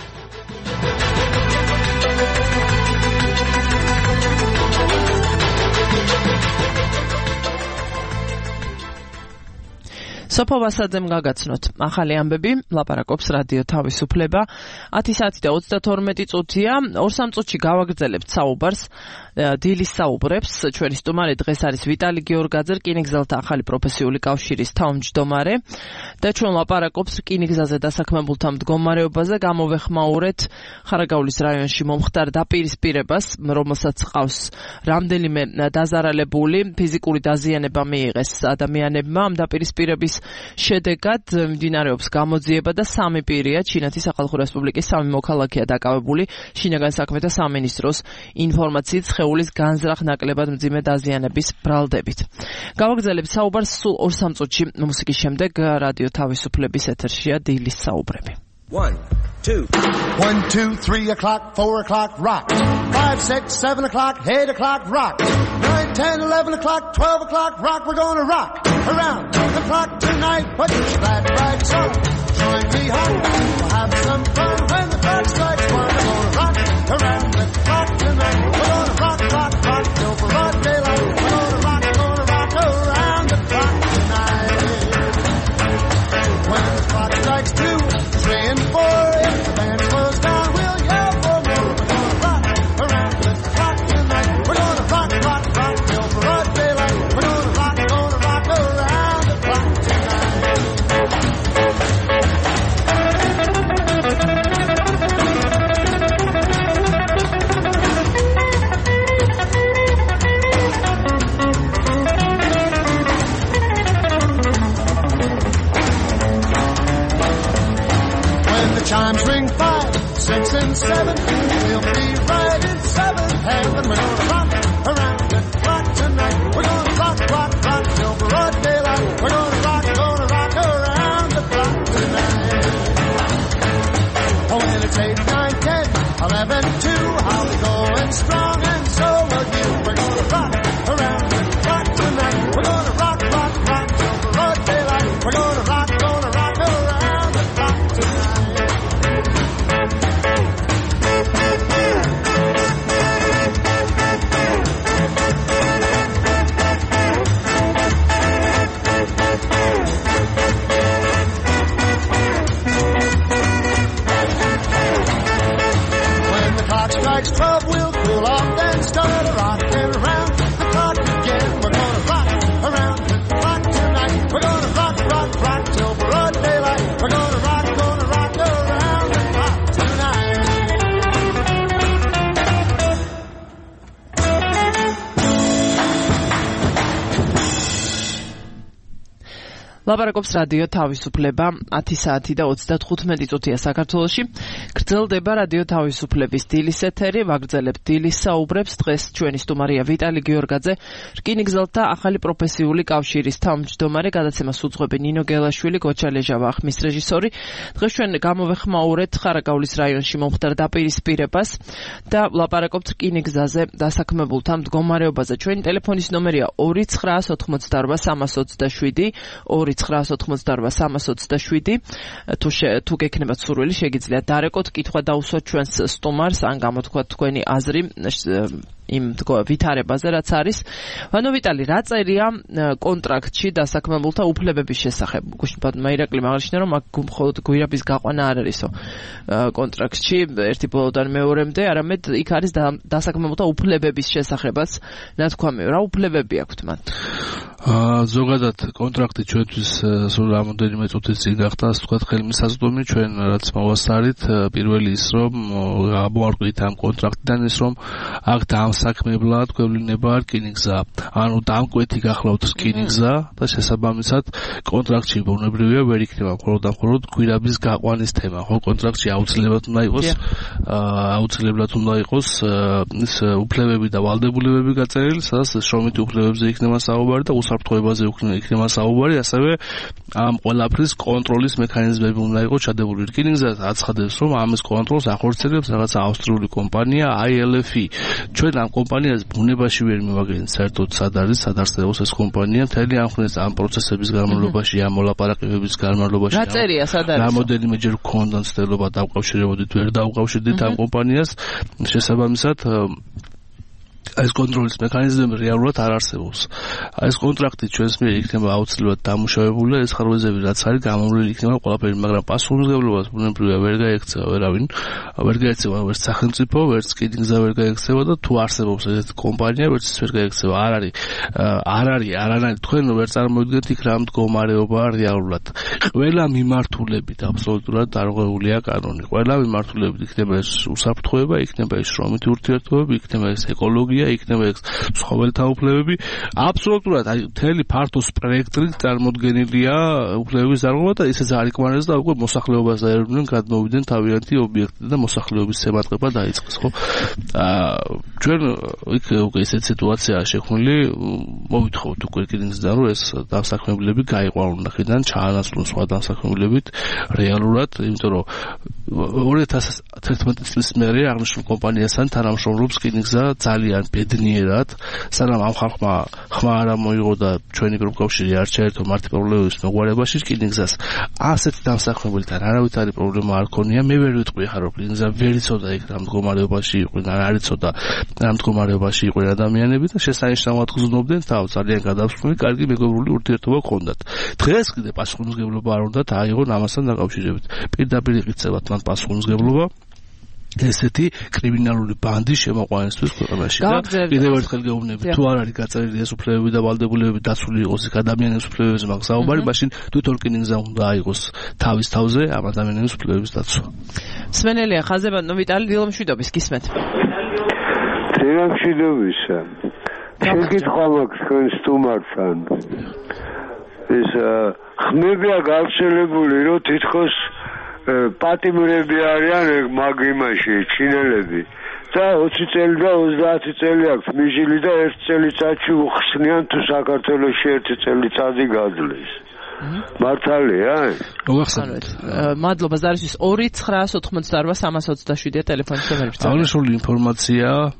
სოფო ვასაძემ გაგაცნოთ ახალი ამბები, ლაპარაკობს რადიო თავისუფლება. ათი საათი და ოცდათორმეტი წუთია. ორ სამ წუთში გავაგრძელებთ საუბარს, დილის საუბრებს. ჩვენი სტუმარი დღეს არის ვიტალი გიორგაძე, რკინიგზელთა ახალი პროფესიული კავშირის თავმჯდომარე და ჩვენ ლაპარაკობს რკინიგზაზე დასაქმებულთა მდგომარეობაზე. გამოვეხმაურეთ ხარაგაულის რაიონში მომხდარ დაპირისპირებას, რომელსაც ყავს რამდენიმე დაზარალებული, ფიზიკური დაზიანება მიიღეს ადამიანებმა. ამ დაპირისპირების შედეგად მიმდინარეობს გამოძიება და სამი პირია ჩინეთის სახალხო რესპუბლიკის სამი მოქალაქეა დაკავებული შინაგან საქმეთა სამინისტროს ინფორმაციით სხეულის განზრახ ნაკლებად მძიმე დაზიანების ბრალდებით. გავაგრძელებთ საუბარს სულ ორ სამ წუთში. მუსიკის შემდეგ რადიო თავისუფლების ეთერშია დილის საუბრები. One, two, one, two, three o'clock, four o'clock, rock. Five, six, seven o'clock, eight o'clock, rock. Nine, ten, eleven o'clock, twelve o'clock, rock. We're gonna rock around the clock tonight. Put your glad rags on, join me home. We'll have some fun when the clock strikes one. We're gonna rock around the clock tonight. We're gonna rock, rock, rock till broad daylight. We're gonna rock, gonna rock around the clock tonight. When the clock strikes two, three and four, if the band slows down, we'll yell for more. We're gonna rock around the clock tonight. We're gonna rock, rock, rock till broad daylight. We're gonna rock, gonna rock around the clock tonight. Chimes ring five, six and seven. We'll be right in seventh heaven. We're gonna rock around the clock tonight. We're gonna rock, rock, rock till broad daylight. We're gonna rock, gonna rock around the clock tonight. and strong, and so are you. We're gonna rock around the clock tonight. We're gonna rock, rock, rock till the broad daylight. We're gonna rock, gonna rock around the clock tonight. Strikes twelve, we'll cool off, then start a rockin' around the clock again. We're gonna rock around the clock tonight. We're gonna rock, rock, rock till broad daylight. We're gonna rock, gonna rock around the clock tonight. ლაპარაკობს რადიო თავისუფლება ათი საათი და ოცდათხუთმეტი წუთია საქართველოში. გრძელდება რადიო თავისუფლების დილის ეთერი, ვაგრძელებთ დილის საუბრებს. დღეს ჩვენი სტუმარია ვიტალი გიორგაძე, რკინიგზელთა ახალი პროფესიული კავშირის თავმჯდომარე, გადაცემას უძღვები ნინო გელაშვილი, გოჩა ლეჟავა ხმის რეჟისორი. დღეს ჩვენ გამოვეხმაურეთ ხარაგაულის რაიონში მომხდარ დაპირისპირებას და ლაპარაკობთ რკინიგზაზე დასაქმებულთა მდგომარეობაზე. ჩვენი ტელეფონის ნომერია ორი ცხრაას ოთხმოცდაორბა სამას ოცდაშვიდი ორი ცხრაას ოთხმოცდაორბა სამას ოცდაშვიდი. თუ თუ გექნებათ სურვილი, შეგიძლიათ დარეკოთ, კითხვა დაუსვათ ჩვენს სტუმარს, ან გამოთქვათ თქვენი აზრი იმ ვითარებაზე, რაც არის. ვანო ვიტალი, რა წერია კონტრაქტში დასაქმებულთა უფლებების შესახებ? გუშინბად მაირაკლი მაღალიშნა, რომ აქ მხოლოდ გვირაბის გაყვანა არ არისო კონტრაქტში ერთი ბოლოდან მეორემდე, არამედ იქ არის დასაქმებულთა უფლებების შესახებაც ნათქვამი. რა უფლებები აქვთ მათ? ზოგადად კონტრაქტი ჩვენთვის სულ რამოდენიმე წუთის წინ გახდა, ასე ვთქვათ, ხელმისაწვდომი. ჩვენ რაც მოვასწარით, პირველი ის რომ გამოარკვით ამ კონტრაქტიდან ის რომ აქ დამსაქმებლად გვევლინება რკინიგზა, ანუ დამკვეთი გახლავთ რკინიგზა და შესაბამისად კონტრაქტში ბუნებრივია ვერ იქნება მხოლოდ და მხოლოდ გვირაბის გაყვანის თემა. ხო, კონტრაქტში აუცილებლად უნდა იყოს აუცილებლად უნდა იყოს ის უფლებები და ვალდებულებები გაწერილი, სადაც შრომითი უფლებებზე იქნება საუბარი და უსაფრთხოებაზე იქნება საუბარი, ასევე ამ ყველაფრის კონტროლის მექანიზმები უნდა იყოს ჩადებული. რკინიგზა აცხადებს, რომ ამის კონტროლს ახორციელებს რაღაცა ავსტრიული კომპანია I L F I. ჩვენ ამ კომპანიას ბუნებაში ვერ მივაგებთ, საერთოდ სად არის, სად არსებობს ეს კომპანია. მთელი ამ ხნის ამ პროცესების განმავლობაში, ამ მოლაპარაკებების განმავლობაში რა წერია, სად არის? რამოდენიმეჯერ გქონდა ცდილობა დავკავშირებოდით, ვერ დავკავშირდით ამ კომპანიას. შესაბამისად ეს კონტროლის მექანიზმი რეალურად არ არსებობს. ეს კონტრაქტი ჩვენს მიერ იქნება აუცილებლად დამუშავებული, ეს ხარვეზები რაც არის გამოვლილი იქნება ყველაფერი, მაგრამ პასუხისმგებლობას ბუნებრივია ვერ გაექცევა ვერავინ, ვერ გაექცევა ვერც სახელმწიფო, ვერც რკინიგზა ვერ გაექცევა და თუ არსებობს ესეთი კომპანია, ვერც ის ვერ გაექცევა. არ არის არ არის არანაირ თქვენ ვერ წარმოვიდგენთ იქ რა მდგომარეობაა რეალურად. ყველა მიმართულებით აბსოლუტურად დარღვეულია კანონი. ყველა მიმართულებით იქნება ეს უსაფრთხოება, იქნება ეს შრომითი ურთიერთობები, იქნება ეს ეკოლოგია, იქნება ეს ცხოველთა უფლებები. აბსოლუტურად აი მთელი ფართო სპექტრით წარმოდგენილია უფლებების დარღვევა და ისეც არ იკმარეს და უკვე მოსახლეობას დაერუნდნენ, გადმოვიდნენ თავიანთი ობიექტი და მოსახლეობის ზემატყება დაიწყეს, ხო? აა ჩვენ იქ უკვე ესეთ სიტუაციაა შექმნილი, მოვითხოვთ უკვე რკინიგზიდან, რომ ეს დასაქმებლები გაიყვანონ ხიდან, ჩაანაცვლონ სხვა დასაქმებლებით რეალურად, იმიტომ რომ ორი ათას თერთმეტი წლის მერე აღნიშნულ კომპანიასთან თანამშრომლობს რკინიგზა ძალიან ბედნიერად, სანამ ამ ხალხმა ხმა არ მოიღო და ჩვენი პროფკავშირი არ ჩაერთო მართი პრობლემების მოგვარებაში, რკინიგზას ასეთი დამსაქმებელთან არავითარი პრობლემა არ ქონია. მე ვერ ვიტყვი ხარ, რომ რკინიგზა ვერ იცოდა იქ რა მდგომარეობაში იყვნენ, არ იცოდა რა მდგომარეობაში იყვნენ ადამიანები და შესანიშნავად გრძნობდნენ თავს, ძალიან გადასვლილი, კარგი მეგობრული ურთიერთობა ჰქონდათ. დღეს კიდე პასუხისმგებლობა არ უნდათ აიღონ ამასთან დაკავშირებით. პირდაპირ იყიცებათ მან პასუხისმგებლობა ესეთი კრიმინალური ბანდის შემოყვანისთვის ქვეყანაში და კიდევ ერთხელ გეუბნებით, თუ არ არის გაწერილი ეს უფლებები და ვალდებულებები დაცული იყოს იქ ადამიანების უფლებებზე მაგ საუბარი, მაშინ თვითონ რკინიგზა უნდა აიღოს თავის თავზე ამ ადამიანების უფლებების დაცვა. სვენელია ხაზებანო ვიტალი დილომშვიდობის გისმენთ. დილომშვიდობისა. შეკითხვა მაქვს თქვენ სტუმართან. ეს ხმებია გავრცელებული, რომ თითქოს პატიმრები არიან მაგ იმაში ჩინელები და ოცი წელი და ოცდაათი წელი აქვს მიჟილი და ერთ წელიწადში უხსნიან თუ საქართველოში ერთი წელიწადი გაძლეს. მართალია? მოგახსენეთ. მადლობა ზარისთვის ორი ცხრაას ოთხმოცდაორბა სამას ოცდაშვიდია ტელეფონის ნომერი. აღნიშნული ინფორმაცია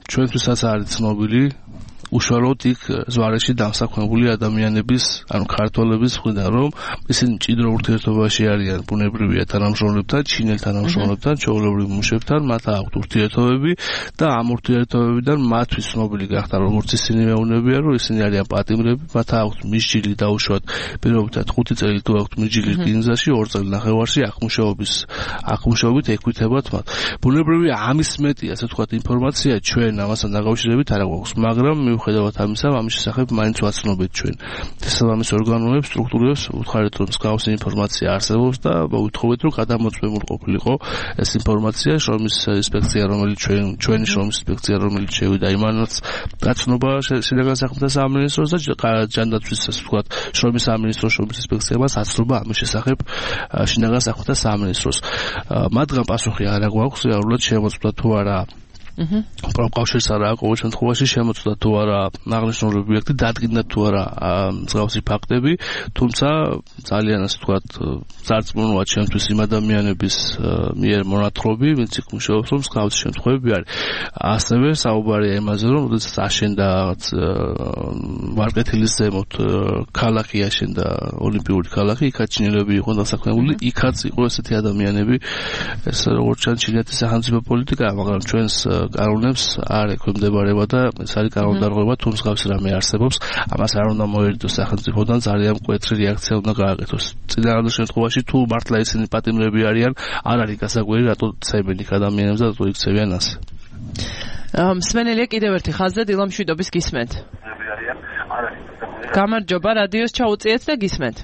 ჩვენთვისაც არის ცნობილი უშუალოდ იქ ზვარეში დამსაქმებული ადამიანების, ანუ ქართველების მხრიდან, რომ ისინი მჭიდრო ურთიერთობაში არიან ბუნებრივია თანამშრომლებთან, ჩინელ თანამშრომლებთან, ჩვეულებრივ მუშებთან, მათ აქვთ ურთიერთობები და ამ ურთიერთობებიდან მათთვის ცნობილი გახდა, როგორც ისინი მეუბნებიან, რომ ისინი არიან პატიმრები, მათ აქვთ მისჯილი დაუშვათ პირობითად ხუთი წელი თუ აქვთ მისჯილი რკინიგზაში, ორ წელი ნახევარში აღმუშაობის აღმუშაობით ეკვითებათ მათ. ბუნებრივია ამის მეტი, ასე ვთქვათ, ინფორმაცია ჩვენ ამასთან დაკავშირებით არ გვაქვს, მაგრამ მიუხედავად ამისა, ამის შესახებ მაინც ვაცნობთ ჩვენ. შესაბამის ორგანოებს, სტრუქტურებს უთხარით, რომ მსგავსი ინფორმაცია არსებობს და ვითხოვეთ, რომ გადამოწმებული ყოფილიყო ეს ინფორმაცია შრომის ინსპექცია, რომელიც ჩვენ ჩვენი შრომის ინსპექცია, რომელიც შევიდა იმანაც გაცნობა შინაგან საქმეთა სამინისტროს და ჯანდაცვის, ასე ვთქვათ, შრომის სამინისტროს შრომის ინსპექციამ აცნობა ამის შესახებ შინაგან საქმეთა სამინისტროს. მათგან პასუხი არ აქვს, რეალურად შემოწმდა თუ არა პროფკავშირს არა ყოველ შემთხვევაში შემოწმდა თუ არა აღნიშნული ობიექტი, დადგინდა თუ არა მსგავსი ფაქტები, თუმცა ძალიან ასე ვთქვათ ძარცმუნოა ჩემთვის იმ ადამიანების მიერ მონათხრობი, ვინც იქ მუშაობს, რომ მსგავსი შემთხვევები არის. ასევე საუბარია იმაზე, რომ როდესაც აშენდა ვარკეთილის ზემოთ ქალაქი აშენდა ოლიმპიური ქალაქი, იქაც ჩინელები იყვნენ დასაქმებული, იქაც იყო ესეთი ადამიანები, ეს როგორც ჩანს ჩინეთის სახელმწიფო პოლიტიკაა, მაგრამ ჩვენს კანონებს არ ექვემდებარება და ეს არის კანონდარღვევა, თუ მსგავსი რამე არსებობს, ამას არ უნდა მოერიდოს სახელმწიფოდან, ძალიან მკვეთრი რეაქცია უნდა გააკეთოს. წინააღმდეგ შემთხვევაში თუ მართლა ისინი პატიმრები არიან, არ არის გასაკვირი, რატო ცემენ იქ ადამიანებს და რატო იქცევიან ასე. მსმენელია კიდევ ერთი ხაზზე დილამშვიდობის გისმენთ. გამარჯობა, რადიოს ჩაუწიეთ და გისმენთ.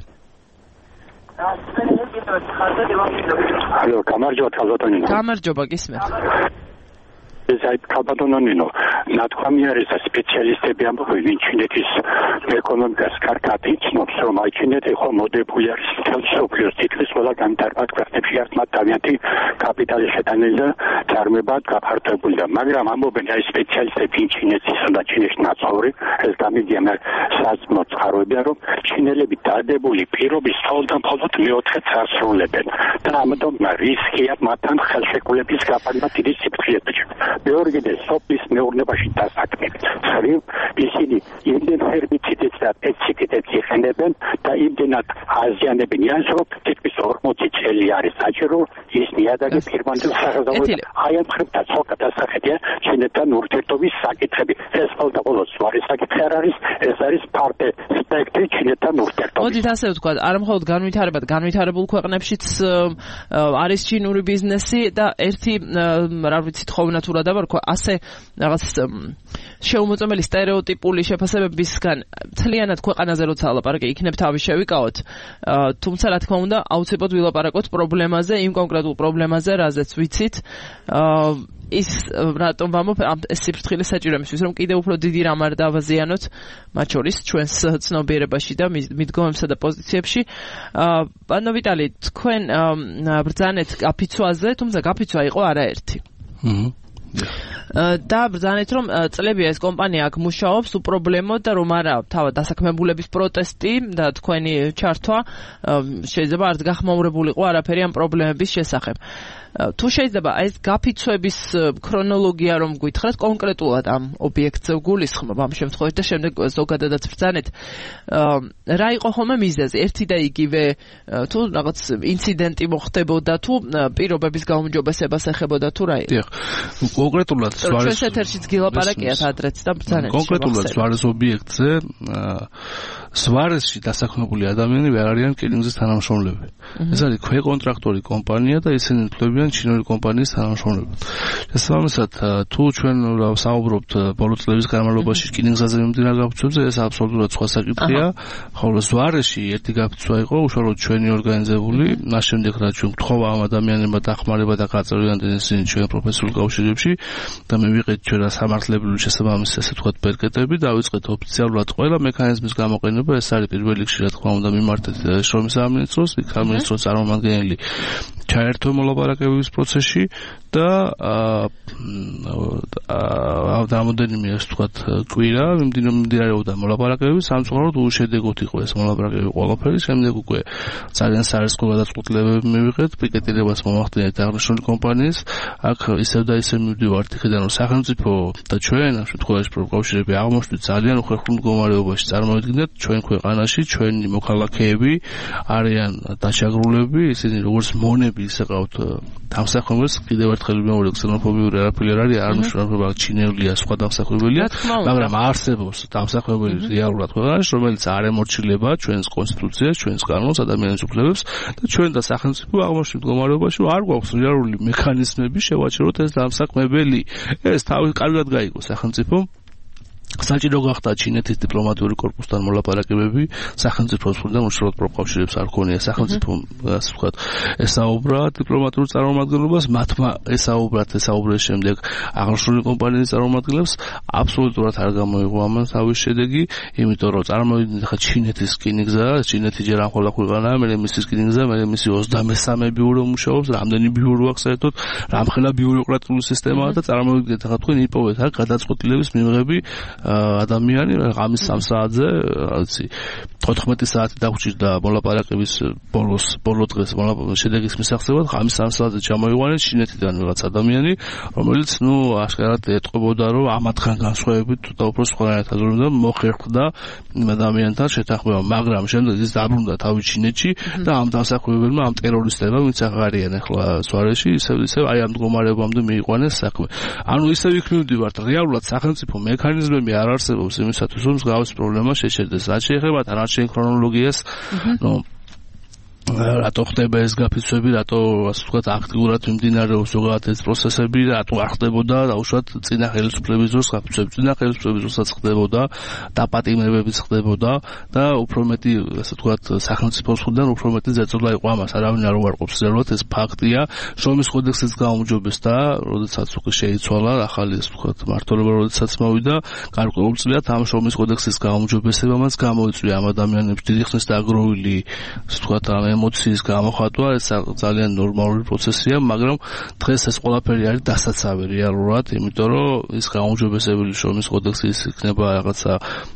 ალო, გამარჯობა, ქალბატონინო. გამარჯობა, გისმენთ. ზაით ქალბატონინო, ნათქვამი არის და სპეციალისტები ამბობენ, ჩინეთის ეკონომიკას კარგად იცნობს, რომ აი ჩინეთი ხო მოდებული არის მთელს მსოფლიოს თითქმის ყველა განვითარებად ქვეყნებში არის მათ თავიანთი კაპიტალის შეტანილი და წარმოება გაფართოებული და მაგრამ ამბობენ აი სპეციალისტები ჩინეთის და ჩინეთის ნაცნობრი ეს გამიგია მე საზმო წყაროებია, რომ ჩინელები დადებული პირობის მხოლოდ და მხოლოდ მეოთხედს ასრულებენ და ამიტომ რისკია მათთან ხელშეკრულების გაფარმა დიდი სიფრთხილეა. მეორე კიდე სოფლის მეურნეობაში დასაქმებით. ხრივ ისინი იმდენ ჰერბიციდებს და პესტიციდებს იყენებენ და იმდენად აზიანებენ იანს, რომ თითქმის ორმოცი წელი არის საჭირო ის ნიადაგი ფირმანტულ სახელმწიფო აი ამ ხრივ ცოტა დასახედია ჩინეთთან ურთიერთობის საკითხები. ეს ხოლმე ყოველ ზვარი საკითხი არ არის, ეს არის ფართე სპექტრი ჩინეთთან ურთიერთობის. მოდით ასე ვთქვათ, არა მხოლოდ განვითარებად, განვითარებულ ქვეყნებშიც არის ჩინური ბიზნესი და ერთი რა ვიცი თხოვნა თუ რა დავარქვა, ასე რაღაც შეუმოწმებელი სტერეოტიპული შეფასებებისგან მთლიანად ქვეყანაზე როცა ლაპარაკი იქნებ თავი შევიკავოთ, თუმცა რა თქმა უნდა აუცილებლად ვილაპარაკოთ პრობლემაზე, იმ კონკრეტულ პრობლემაზე, რაზეც ვიცით, ის რატომ ვამბობ, ეს სიფრთხილე საჭირო იმისთვის, რომ კიდევ უფრო დიდი რამ არ დავაზიანოთ, მათ შორის ჩვენს ცნობიერებაში და მიდგომებსა და პოზიციებში. პანო ვიტალი, თქვენ ბრძანეთ გაფიცვაზე, თუმცა გაფიცვა იყო არაერთი. და ბრძანეთ, რომ წლებია ეს კომპანია აქ მუშაობს უპრობლემოდ და რომ არა თავად დასაქმებულების პროტესტი და თქვენი ჩართვა შეიძლება არც გახმაურებულიყო არაფერი ამ პრობლემების შესახებ. თუ შეიძლება ეს გაფიცვების ქრონოლოგია რომ გითხრათ კონკრეტულად ამ ობიექტს გულისხმობ ამ შემთხვევაში და შემდეგ ზოგადადაც ბრძანეთ, რა იყო ხოლმე მიზეზი? ერთი და იგივე თუ რაღაც ინციდენტი მოხდებოდა, თუ პირობების გაუმჯობესებას ეხებოდა, თუ რა იყო? დიახ, კონკრეტულად ზვარის ესეთერშიც გილაპარაკიათ ადრეც და ბრძანეთში. კონკრეტულად ზვარის ობიექტზე ზვარესში დასაქმებული ადამიანები არ არიან რკინიგზის თანამშრომლები. ეს არის ქვეკონტრაქტორი კომპანია და ისინი თვლებიან ჩინური კომპანიის თანამშრომლებს. შესაბამისად, თუ ჩვენ საუბრობთ ბოლო წლების განმავლობაში რკინიგზაზე მიმდინარე გაფიცვებზე, ეს აბსოლუტურად სხვა საკითხია. ხოლო ზვარეში ერთი გაფიცვა იყო უშუალოდ ჩვენი ორგანიზებული, მას შემდეგ რაც ჩვენ გთხოვა ამ ადამიანებმა დახმარება და გაწერილან ისინი ჩვენ პროფესიულ კავშირებში და მივიღეთ ჩვენ სამართლებრივი შესაბამისი, ასე ვთქვათ, ბერკეტები და დავიწყეთ ოფიციალურად ყველა მექანიზმის გამოყენება დაბრუნება, ეს არის პირველ რიგში რა თქმა უნდა მიმართეთ შრომის სამინისტროს, იქ სამინისტროს წარმომადგენელი ჩაერთო მოლაპარაკებების პროცესში და აა დამოდენიმე ასე ვთქვათ კვირა მიმდინარეობდა მოლაპარაკებები, სამწუხაროდ უშედეგოდ იყო ეს მოლაპარაკებები ყველაფერი, შემდეგ უკვე ძალიან სარისკო გადაწყვეტილებები მივიღეთ, პიკეტირებას მომახდინეთ აღნიშნული კომპანიის, აქ ისევ და ისევ მივდივართ იქიდან, რომ სახელმწიფო და ჩვენ ამ შემთხვევაში პროფკავშირები აღმოჩნდით ძალიან უხერხულ მდგომარეობაში, წარმოვიდგინეთ ჩვენ ქვეყანაში ჩვენი მოქალაქეები არიან დაჩაგრულები, ისინი როგორც მონები ისე ყავთ დამსახურებას, კიდევ ერთხელ მეორე ქსენოფობიური არაფერი არ არის, არ ნიშნავს ჩინელია სხვა დამსახურებელია, მაგრამ არსებობს დამსახურებელი რეალურად ქვეყანაში, რომელიც არ ემორჩილება ჩვენს კონსტიტუციას, ჩვენს კანონს, ადამიანის უფლებებს და ჩვენ და სახელმწიფო აღმოჩნდით მდგომარეობაში, რომ არ გვაქვს რეალური მექანიზმები შევაჩეროთ ეს დამსახურებელი. ეს თავი კარგად გაიგო სახელმწიფომ. საჭირო გახდა ჩინეთის დიპლომატიური კორპუსთან მოლაპარაკებები, სახელმწიფოს მხრიდან უშუალოდ პროფკავშირებს არ ქონია სახელმწიფომ, ასე ვთქვათ, ესაუბრა დიპლომატიურ წარმომადგენლობას, მათმა ესაუბრათ, ესაუბრეს შემდეგ აღნიშნული კომპანიის წარმომადგენლებს, აბსოლუტურად არ გამოიღო ამან თავის შედეგი, იმიტომ რომ წარმოვიდგინეთ ხა ჩინეთის რკინიგზა, ჩინეთი ჯერ ამ ხოლა ქვეყანაა, მე მისი რკინიგზა, მე მისი ოცდამესამე ბიურო მუშაობს, რამდენი ბიურო აქვს საერთოდ, რამხელა ბიუროკრატიული სისტემაა და წარმოვიდგინეთ ხა თქვენ იპოვეთ აქ გადაწყვეტილების მიღები ადამიანი ღამის სამ საათზე, რა ვიცი, თოთხმეტი საათი დაგვრჩირდა მოლაპარაკების ბოლოს, ბოლო დღეს შედეგის მისაღწევად, ღამის სამ საათზე ჩამოიყვანეს ჩინეთიდან რაღაც ადამიანი, რომელიც, ნუ, აშკარად ეტყობოდა, რომ ამათგან განსხვავებით და უფრო სხვანაირად აზრობდა, მოხერხდა იმ ადამიანთან შეთანხმება, მაგრამ შემდეგ ის დაბრუნდა თავი ჩინეთში და ამ დამსახურებელმა, ამ ტერორისტებმა, ვინც აღარიან ახლა სვარეში, ისევ ისევ აი ამ მდგომარეობამდე მიიყვანეს საქმე. ანუ ისევ იქ მივდივართ, რეალურად სახელმწიფო მექანიზმები არ არსებობს იმისათვის, რომ მსგავსი პრობლემა შეჩერდეს. რაც შეეხება დანარჩენ ქრონოლოგიას, ნუ რატო ხდება ეს გაფიცვები, რატო ასე ვთქვათ აქტიურად მიმდინარეობს ზოგადად ეს პროცესები, რატო არ ხდებოდა დაუშვათ წინა ხელისუფლების დროს გაფიცვები, წინა ხელისუფლების დროსაც ხდებოდა, დაპატიმრებებიც ხდებოდა და უფრო მეტი ასე ვთქვათ სახელმწიფოს მხრიდან უფრო მეტი ზეწოლა იყო ამას, არავინ არ უარყოფს რეალურად, ეს ფაქტია. შრომის კოდექსიც გაუმჯობესდა, როდესაც უკვე შეიცვალა ახალი ასე ვთქვათ მმართველობა, როდესაც მოვიდა, გარკვეულწილად ამ შრომის კოდექსის გაუმჯობესებამაც გამოიწვია ამ ადამიანებს დიდი ხნის დაგროვილი ასე ვთქვათ ემოციის გამოხატვა, ეს ძალიან ნორმალური პროცესია, მაგრამ დღეს ეს ყველაფერი არის დასაცავი რეალურად, იმიტომ რომ ის გაუმჯობესებული შრომის კოდექსი იქნება რაღაცა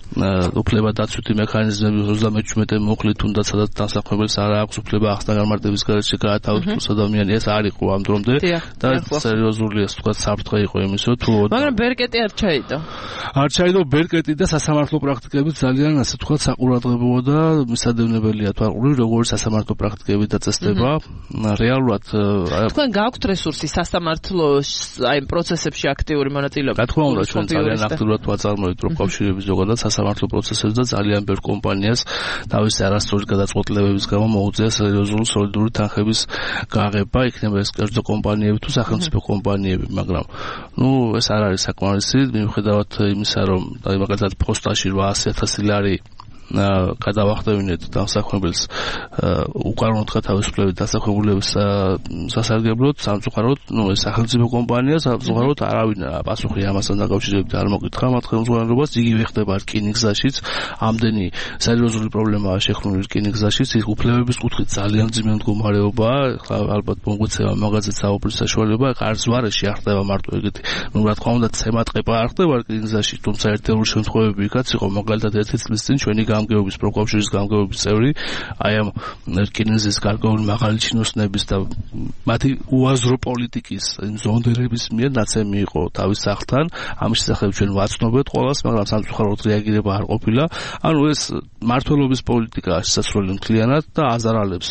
უფლება დაცვითი მექანიზმები ოცდამეჩვიდმეტე მოხლით, თუნდაც სადაც დამსახურებელს არ აქვს უფლება ახსნა განმარტების გარეშე გაათავისუფლოს ადამიანი, ეს არ იყო ამ დრომდე და სერიოზული ასე ვთქვათ საფრთხე იყო იმისო თუ მაგრამ ბერკეტი არ ჩაიდო. არ ჩაიდო ბერკეტი და სასამართლო პრაქტიკები ძალიან ასე ვთქვათ საყურადღებოა და მისადევნებელია თვალყური, როგორც სასამართლო პრაქტიკები დაწესდება. რეალურად თქვენ გაქვთ რესურსი სასამართლოს აი პროცესებში აქტიური მონაწილეობა? რა თქმა უნდა, ჩვენ ძალიან აქტიურად ვაწარმოებთ პროფკავშირების ზოგადად სასამართლო პროცესებს და ძალიან ბევრ კომპანიას თავისი არასწორი გადაწყვეტილებების გამო მოუწია სერიოზული სოლიდური თანხების გაღება, იქნება ეს კერძო კომპანიები თუ სახელმწიფო კომპანიები, მაგრამ ნუ ეს არ არის საკმარისი, მიუხედავად იმისა, რომ აი მაგალითად ფოსტაში რვაასი ათასი ლარი გადავახტევინეთ დამსახურებელს უკანონოდ გათავისუფლებით დასახლებულების სასარგებლოდ, სამწუხაროდ, ნუ ეს სახელმწიფო კომპანია, სამწუხაროდ არავინ პასუხი ამასთან დაკავშირებით არ მოგითხრა მათ ხელმძღვანელობას, იგივე ხდება რკინიგზაშიც, ამდენი სერიოზული პრობლემაა შექმნილი რკინიგზაშიც, ის უფლებების კუთხით ძალიან მძიმე მდგომარეობაა, ხა ალბათ მოგვეცემა მაგაზე საუბრის საშუალება, არ ზვარეში არ ხდება მარტო ეგეთი, ნუ რა თქმა უნდა, ცემატყება არ ხდება რკინიგზაში, თუმცა ერთეული შემთხვევები იქაც იყო, მაგალითად ერთი წლის წინ ჩვენი გამგეობის პროფკავშირის გამგეობის წევრი აი ამ რკინიგზის გარკვეული მაღალი ჩინოსნების და მათი უაზრო პოლიტიკის ზონდერების მიერ ნაცემი იყო თავის სახლთან. ამის შესახებ ჩვენ ვაცნობთ ყველას, მაგრამ სამწუხაროდ რეაგირება არ ყოფილა. ანუ ეს მმართველობის პოლიტიკაა შესასრულებელი მთლიანად და აზარალებს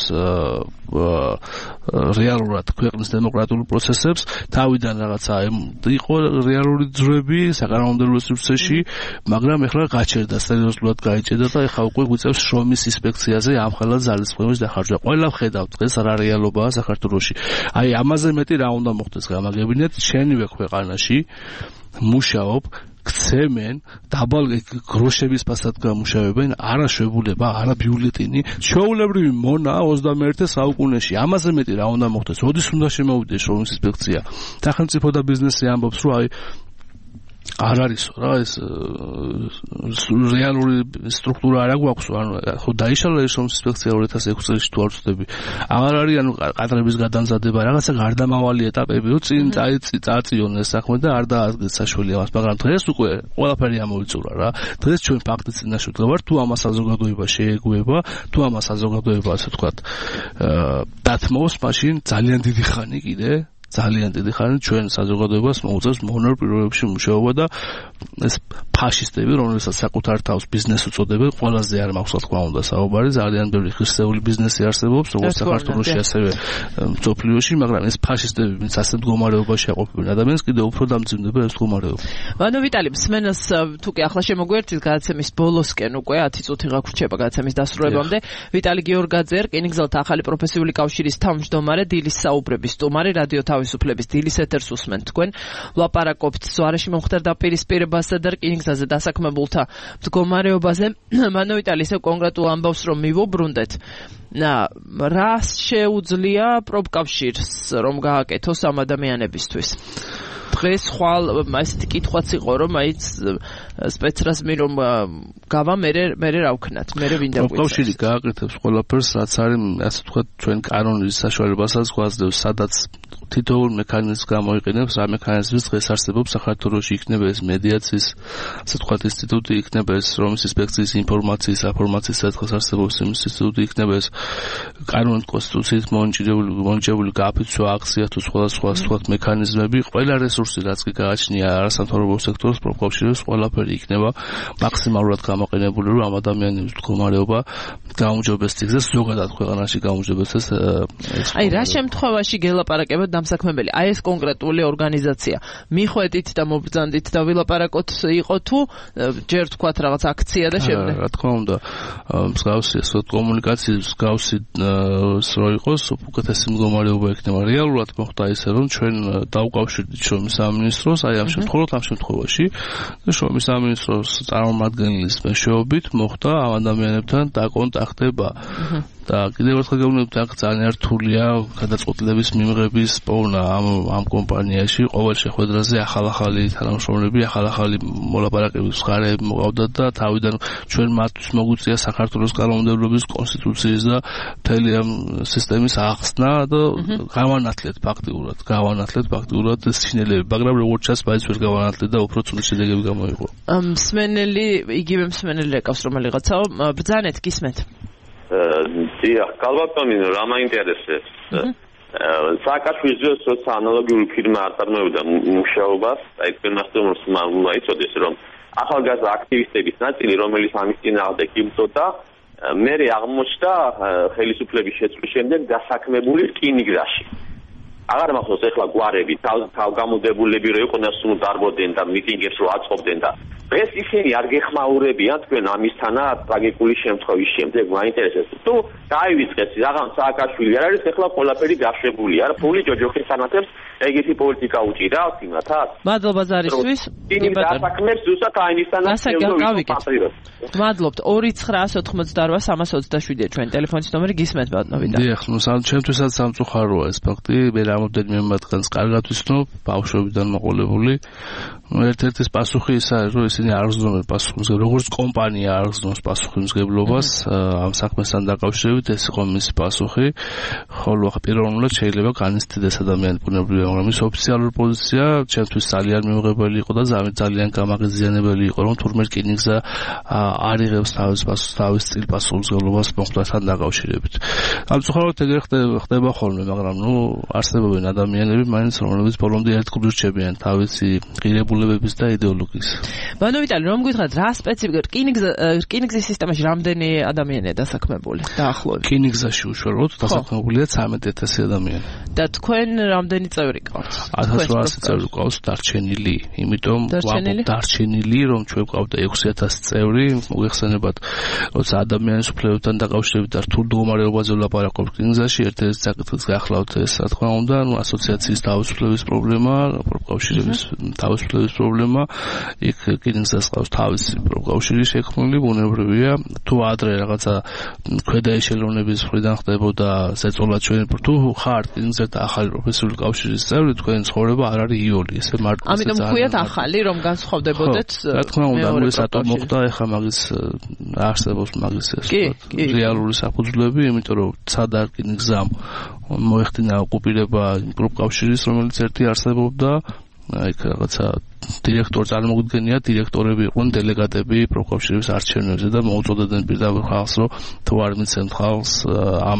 რეალურად ქვეყნის დემოკრატიულ პროცესებს. თავიდან რაღაცა იყო რეალური ძრები საკანონმდებლო სივრცეში, მაგრამ ეხლა გაჩერდა, სერიოზულად გაიჭედა და ეხლა უკვე გვიწევს შრომის ინსპექციაზე ამ ხელა ძალისხმევის დახარჯვა. ყველა ხედავთ დღეს რა რეალობაა საქართველოში. აი ამაზე მეტი რა უნდა მოხდეს გამაგებინეთ, შენივე ქვეყანაში მუშაობ, ქცემენ, დაბალ გროშების ფასად გამუშავებენ, არა შვებულება, არა ბიულეტინი, ჩვეულებრივი მონა ოცდამეერთე საუკუნეში. ამაზე მეტი რა უნდა მოხდეს? როდის უნდა შემოვიდეს შრომის ინსპექცია? სახელმწიფო და ბიზნესი ამბობს, რომ აი არ არისო რა ეს რეალური სტრუქტურა არ აქვს ანუ ხო დაიშალა ეს ინსპექცია ორი ათას ექვსი წელს თუ არ ვწდები აღარ არის ანუ კადრების გადამზადება რაღაცა გარდამავალი ეტაპები რო წინ წაწიონ ეს საქმე და არ დაადგეს საშველი ამას მაგრამ დღეს უკვე ყველაფერი ამოვიწურა რა დღეს ჩვენ ფაქტი წინაშე ვდგავართ თუ ამას საზოგადოება შეეგუება თუ ამას საზოგადოება ასე ვთქვათ დათმობს მაშინ ძალიან დიდი ხანი კიდე ძალიან დიდი ხანი ჩვენ საზოგადოებას მოუწევს მონორ პირობებში მუშაობა და ეს ფაშისტები რომელსაც საკუთარ თავს ბიზნეს უწოდებენ ყველაზე არ მაქვს თქმა უნდა საუბარი ძალიან ბევრი ხსეული ბიზნესი არსებობს როგორც საქართველოში ასევე მსოფლიოში მაგრამ ეს ფაშისტები ვინც ასე მდგომარეობაში აყოფენ ადამიანს კიდევ უფრო დამძიმდება ეს მდგომარეობა ვანო ვიტალი მსმენელს თუ კი ახლა შემოგვერთით გადაცემის ბოლოსკენ უკვე ათი წუთი გაგვრჩება გადაცემის დასრულებამდე ვიტალი გიორგაძე რკინიგზელთა ახალი პროფესიული კავშირის თავმჯდომარე დილის საუბრების სტუმარი რადიო თავისუფლების დილის ეთერს უსმენთ თქვენ ვლაპარაკობთ ზვარეში მომხდარ დაპირისპირებასა და რკინიგზაზე დასაქმებულთა მდგომარეობაზე ვანო ვიტალი ისევ კონკრეტულ ამბავს რომ მივუბრუნდეთ რა შეუძლია პროფკავშირს რომ გააკეთოს ამ ადამიანებისთვის დღეს ხვალ ასეთი კითხვაც იყო რომ აიც სპეცრაზმი რომ გავა მე მე რა ვქნათ მე ვინ დაგვიწერს პროფკავშირი გააკეთებს ყველაფერს რაც არის ასე ვთქვათ ჩვენ კანონის საშუალებასაც გვაძლევს სადაც თითოეულ მექანიზმს გამოიყენებს რა მექანიზმის დღეს არსებობს საქართველოში იქნება ეს მედიაციის ასე ვთქვათ ინსტიტუტი იქნება ეს რომის ინსპექციის ინფორმაციის აფორმაციის საწყის არსებობს ის ინსტიტუტი იქნება ეს კანონის კონსტიტუციის მონიტორინგული მონიტორინგული გაფიცვა აქცია თუ სხვადასხვა ასე ვთქვათ მექანიზმები ყველა რესურსი რაც კი გააჩნია არასამთავრობო სექტორს პროფკავშირებს ყველაფერი იქნება მაქსიმალურად გამოყენებული რომ ამ ადამიანების მდგომარეობა გაუმჯობესდეს ციგზე ზოგადად ქვეყანაში გაუმჯობესდეს აი რა შემთხვევაში გელაპარაკებთ დამსაქმებელი აი ეს კონკრეტული ორგანიზაცია მიხვედით და მობრძანდით და ვილაპარაკოთ იყო თუ ჯერ თქვათ რაღაც აქცია და შემდეგ რა თქმა უნდა მსგავსი ეს კომუნიკაციის მსგავსი რო იყოს უკეთესი მდგომარეობა იქნება რეალურად მოხდა ისე რომ ჩვენ დავუკავშირდით შრომის სამინისტროს აი ამ შემთხვევაში ამ შემთხვევაში შრომის სამინისტროს წარმომადგენლის მეშვეობით მოხდა ამ ადამიანებთან დაკონტაქტება და კიდევ ერთხელ გეუბნებით აქ ძალიან რთულია გადაწყვეტილების მიღების პოვნა ამ ამ კომპანიაში ყოველ შეხვედრაზე ახალ-ახალი თანამშრომლები ახალ-ახალი მოლაპარაკების მხარეები მოყავდათ და თავიდან ჩვენ მათთვის მოგვიწია საქართველოს კანონმდებლობის კონსტიტუციის და მთელი ამ სისტემის ახსნა და გავანათლეთ ფაქტიურად გავანათლეთ ფაქტიურად ეს სინელები მაგრამ როგორც ჩანს მაინც ვერ გავანათლეთ და უფრო ცუდი შედეგები გამოიღო მსმენელი იგივე მსმენელი ეკავს რომელიღაცაო ბრძანეთ გისმენთ დიახ, კალბატონინო, რა მაინტერესებს? სააკაშვილის როცა ანალოგიური ფირმა აწარმოებდა მუშაობას, აი თქვენ მასტომორს უნდა იცოდეს, რომ ახალგაზრდა აქტივისტების ნაწილი, რომელიც ამის წინააღმდეგ იბრძოდა, მერე აღმოჩნდა ხელისუფლების შეცვლის შემდეგ დასაქმებული რკინიგზაში. აღარ მახსოვს ეხლა გვარები, თავგამოდებულები რო იყვნენ, სულ დარბოდნენ და მიტინგებს რო აწყობდნენ და დღეს ისინი არ გეხმაურებიან თქვენ ამისთანა ტრაგიკული შემთხვევის შემდეგ მაინტერესებს თუ დაივიწყეს რაღაც სააკაშვილი არ არის ეხლა ყველაფერი გაშვებული არა ფული ჯოჯოხის თანატებს ეგეთი პოლიტიკა უჭირავს იმათაც მადლობა ზარისთვის იმი დასაქმებს ზუსტად აინისთანა მადლობთ ორი ცხრა ოთხმოცდაოთხ სამას ოცდაშვიდია ჩვენ ტელეფონის ნომერი გისმენთ ბატონო დიახ ნუ სამ ჩემთვისაც სამწუხაროა ეს ფაქტი მე რამოდენიმე მათგანს კარგად ვიცნობ ბავშვობიდან მოყოლებული ერთ-ერთი პასუხი ის არის რომ ისინი არ გზნობენ პასუხისმგებლობას როგორც კომპანია არ გზნობს პასუხისმგებლობას ამ საქმესთან დაკავშირებით ეს იყო მისი პასუხი ხოლო პირველად შეიძლება განიცდდეს ადამიანის ბუნებრივი მაგრამ ის ოფიციალური პოზიცია ჩემთვის ძალიან მიუღებელი იყო და ძალიან გამაღიზიანებელი იყო რომ თურმე რკინიგზა არ იღებს თავის პასუხს თავის წილ პასუხისმგებლობას მოხდასთან დაკავშირებით ამწუხაროდ ეგრე ხდება ხოლმე მაგრამ ნუ არსებობენ ადამიანები მაინც რომლებიც ბოლომდე ერთგულს რჩებიან თავისი ღირებულებების და იდეოლოგიის ბანო ვიტალი რომ გითხრათ რა სპეციფიკა რკინიგზა რკინიგზის სისტემაში რამდენი ადამიანია დასაქმებული დაახლოებით რკინიგზაში უშუალოდ დასაქმებულია ცამეტი ათასი ადამიანი და თქვენ რამდენი წევრი ყავთ ათას რვაასი წევრი ყავს დარჩენილი იმიტომ ვამბობ დარჩენილი რომ ჩვენ ყავდა ექვსი ათასი წევრი მოიხსენებათ როცა ადამიანის უფლებებთან დაკავშირებით და რთულ მდგომარეობაზე ვლაპარაკობთ რკინიგზაში ერთ-ერთი საკითხს გახლავთ ეს რა თქმა უნდა ნუ ასოციაციის თავისუფლების პრობლემა პროფკავშირების თავისუფლების პრობლემა იქ რკინიგზას ყავს თავისი პროკავშირი შექმნილი, ბუნებრივია, თუ ადრე რაღაცა ქვედა ეშელონების მხრიდან ხდებოდა ზეწოლა ჩვენ თუ ხარ რკინიგზათა ახალი პროფესიული კავშირის წევრი, თქვენი ცხოვრება არ არის იოლი, ესე მარტო. ამიტომ ხუიათ ახალი, რომ განსხვავდებოდეთ. რა თქმა უნდა, ნუ ეს ატომ მოხდა, ეხლა მაგის არსებობს მაგის ეს რეალური საფუძვლები, იმიტომ რომ სადა რკინიგზამ მოეხდინა ოკუპირება პროფკავშირის, რომელიც ერთი არსებობდა, აი რაღაცა დირექტორი წარმოუდგენია, დირექტორები იყვნენ დელეგატები პროფკავშირის არჩევნებზე და მოუწოდებდნენ პირდაპირ ხალხს, რომ თუ არ მიცემთ ხალხს ამ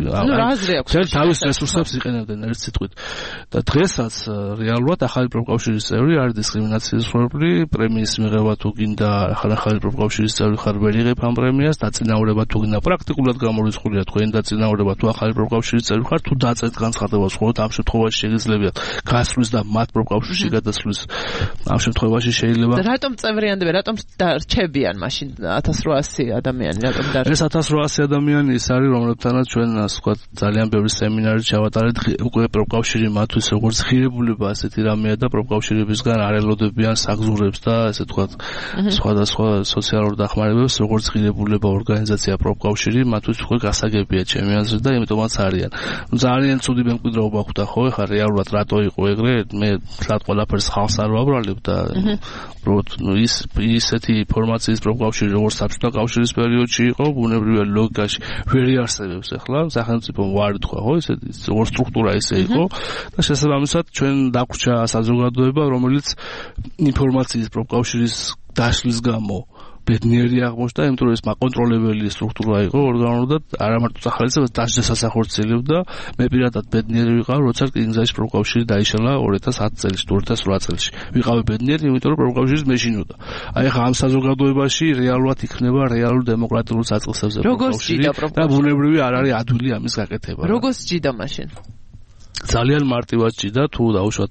ამ თავის რესურსებს იყენებდნენ ერთ სიტყვით. და დღესაც რეალურად ახალი პროფკავშირის წევრი არის დისკრიმინაციის მსხვერპლი, პრემიის მიღება თუ გინდა, ახალი პროფკავშირის წევრი ხარ ვერ იღებ ამ პრემიას, დაწინაურება თუ გინდა პრაქტიკულად გამორიცხულია თქვენი დაწინაურება თუ ახალი პროფკავშირის წევრი ხარ, თუ დაწერთ განცხადებას, ხოლმე ამ შემთხვევაში შეგიძლიათ გასვლის და მათ პროფკავშირში გადასვლის ამ შემთხვევაში შეიძლება რატომ წევრიანდება, რატომ დარჩებიან მაშინ ათას რვაასი ადამიანი, რატომ დარჩება? ეს ათას რვაასი ადამიანი ის არის, რომლებთანაც ჩვენ ასე ვთქვათ ძალიან ბევრი სემინარი ჩავატარეთ, უკვე პროფკავშირი მათთვის როგორც ღირებულება ასეთი რამეა და პროფკავშირებისგან არ ელოდებიან საგზურებს და ასე ვთქვათ სხვადასხვა სოციალურ დახმარებებს, როგორც ღირებულება ორგანიზაცია პროფკავშირი მათთვის უკვე გასაგებია ჩემი აზრით და იმიტომაც არიან. ძალიან ცუდი მემკვიდრეობა ხვდა ხო, ეხლა რეალურად რატო იყო ეგრე, მე თლად ყველაფერს ხალხს არ ვაბრალებ და უბრალოდ ნუ ის ისეთი ინფორმაციის პროფკავშირი როგორც საბჭოთა კავშირის პერიოდში იყო, ბუნებრივია ლოგიკაში ვერ იარსებებს ახლა, სახელმწიფო ვარი თქვა ხო, ისეთი როგორც სტრუქტურა ისე იყო და შესაბამისად ჩვენ დაგვრჩა საზოგადოება, რომელიც ინფორმაციის პროფკავშირის დაშლის გამო ბედნიერი აღმოჩნდა, იმიტომ რომ ეს მაკონტროლებელი სტრუქტურა იყო ორგანულად, არა მარტო სახალისებას დასჯას ასახორციელებდა, მე პირადად ბედნიერი ვიყავ, როცა რკინიგზის პროფკავშირი დაიშალა ორი ათას ათი წელს, ორი ათას რვა წელს. ვიყავი ბედნიერი, იმიტომ რომ პროფკავშირის მეშინოდა. აი ახლა ამ საზოგადოებაში რეალურად იქნება რეალურ დემოკრატიულ საწყისებზე პროფკავშირი და ბუნებრივი არ არის ადვილი ამის გაკეთება. როგორც ჯიდა მაშინ? ძალიან მარტივად ჭიდა, თუ დაუშვათ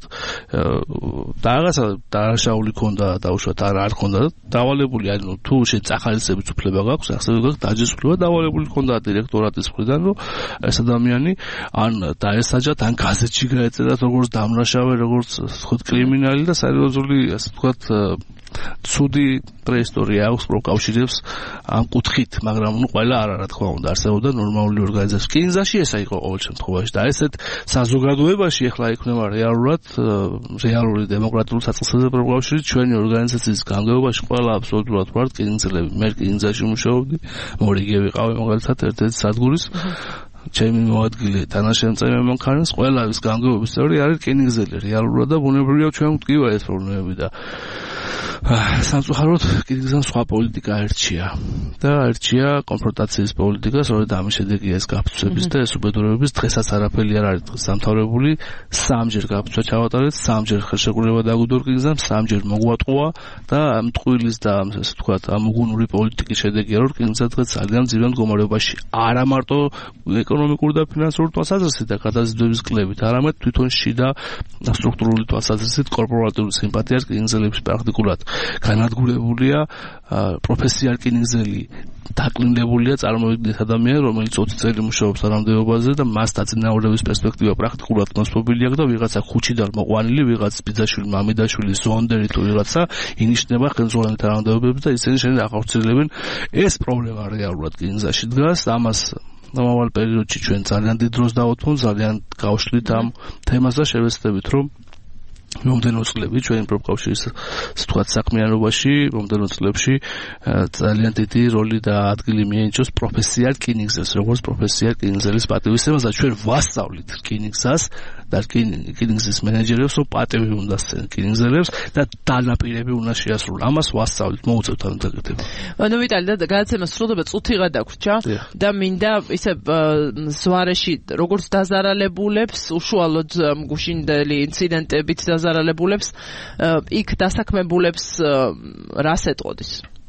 და რაღაცა დაშაული ქონდა, დაუშვათ არ არ ქონდა, დავალებული, ანუ თუ შენ წახალისების უფლება გაქვს, ახლა დაჯესუფლება დავალებული ქონდა დირექტორატის მხრიდან, რომ ეს ადამიანი ან დაესაჯათ, ან გაზეთში გაეწერათ, როგორც დამნაშავე, როგორც ხუთ კრიმინალი და სერიოზული, ასე ვთქვათ, ცუდი პრეისტორია აქვს პროკავშირებს ამ კუთხით, მაგრამ ნუ ყველა არა რა თქმა უნდა არსებობდა ნორმალური ორგანიზაცია. რკინიგზაში ესა იყო ყოველ შემთხვევაში და ესეთ საზოგადოებაში ახლა იქნება რეალურად რეალური დემოკრატიული საწყისებზე პროკავშირი ჩვენი ორგანიზაციის განმავლობაში ყველა აბსოლუტურად ვარ რკინიგზელები. მე რკინიგზაში მუშაობდი, მორიგი ვიყავი მაგალითად ერთ-ერთი სადგურის ჩემი მოადგილე თანაშემწე მანქანის ყველავის განმავლობის წევრი არის რკინიგზელი რეალურად და ბუნებრივია ჩვენ ვტკივა ეს პრობლემები და სამწუხაროდ რკინიგზამ სხვა პოლიტიკა ერჩია და ერჩია კონფრონტაციის პოლიტიკა, სწორედ ამის შედეგია ეს გაფიცვების და ეს უბედურებების. დღესაც არაფერი არ არის დღეს დამთავრებული, სამჯერ გაფიცვა ჩავატარეთ, სამჯერ ხელშეკრულება დაგვიდო რკინიგზამ, სამჯერ მოგვატყუა და ამ ტყუილის და ასე ვთქვათ ამ უგუნური პოლიტიკის შედეგია, რომ რკინიგზა დღეს ძალიან ძირან მდგომარეობაში არა მარტო ეკონომიკური და ფინანსური თვალსაზრისით და გადაზიდვების კლებით, არამედ თვითონ შიდა სტრუქტურული თვალსაზრისით კორპორატიული სიმპათია რკინიგზელების პრაქტიკულად განადგურებულია, პროფესია რკინიგზელი დაკლინებულია, წარმოვიდგინეთ ადამიანი, რომელიც ოცი წელი მუშაობს არამდებობაზე და მას დაწინაურების პერსპექტივა პრაქტიკულად მოსპობილი აქვს და ვიღაცა ხუჩიდან მოყვანილი, ვიღაცა ბიძაშვილი, მამიდაშვილი, ზონდერი თუ ვიღაცა ინიშნება ხელმძღვანელთა არამდებობებზე და ისინი შენ ახორციელებენ. ეს პრობლემა რეალურად რკინიგზაში დგას, ამას მომავალ პერიოდში ჩვენ ძალიან დიდ დროს დავუთმოთ, ძალიან გავშლით ამ თემას და შევეცდებით, რომ მომდენო წლებში ჩვენი პროფკავშირის თქვათ საქმიანობაში, მომდენო წლებში ძალიან დიდი როლი და ადგილი მიენიჭოს პროფესია რკინიგზელს, როგორც პროფესია რკინიგზელის პატივისცემას და ჩვენ ვასწავლით რკინიგზას და რკინიგზის მენეჯერებს, რომ პატივი უნდა სცენ რკინიგზელებს და დანაპირები უნდა შეასრულონ. ამას ვასწავლით, მოუწევთ ამ დაგეთება. ანუ ვიტალი და გადაცემა სრულდება წუთიღა დაგვრჩა და მინდა ისე ზვარეში როგორც დაზარალებულებს, უშუალოდ მგუშინდელი ინციდენტებით დაზარალებულებს, იქ დასაქმებულებს რას ეტყოდის?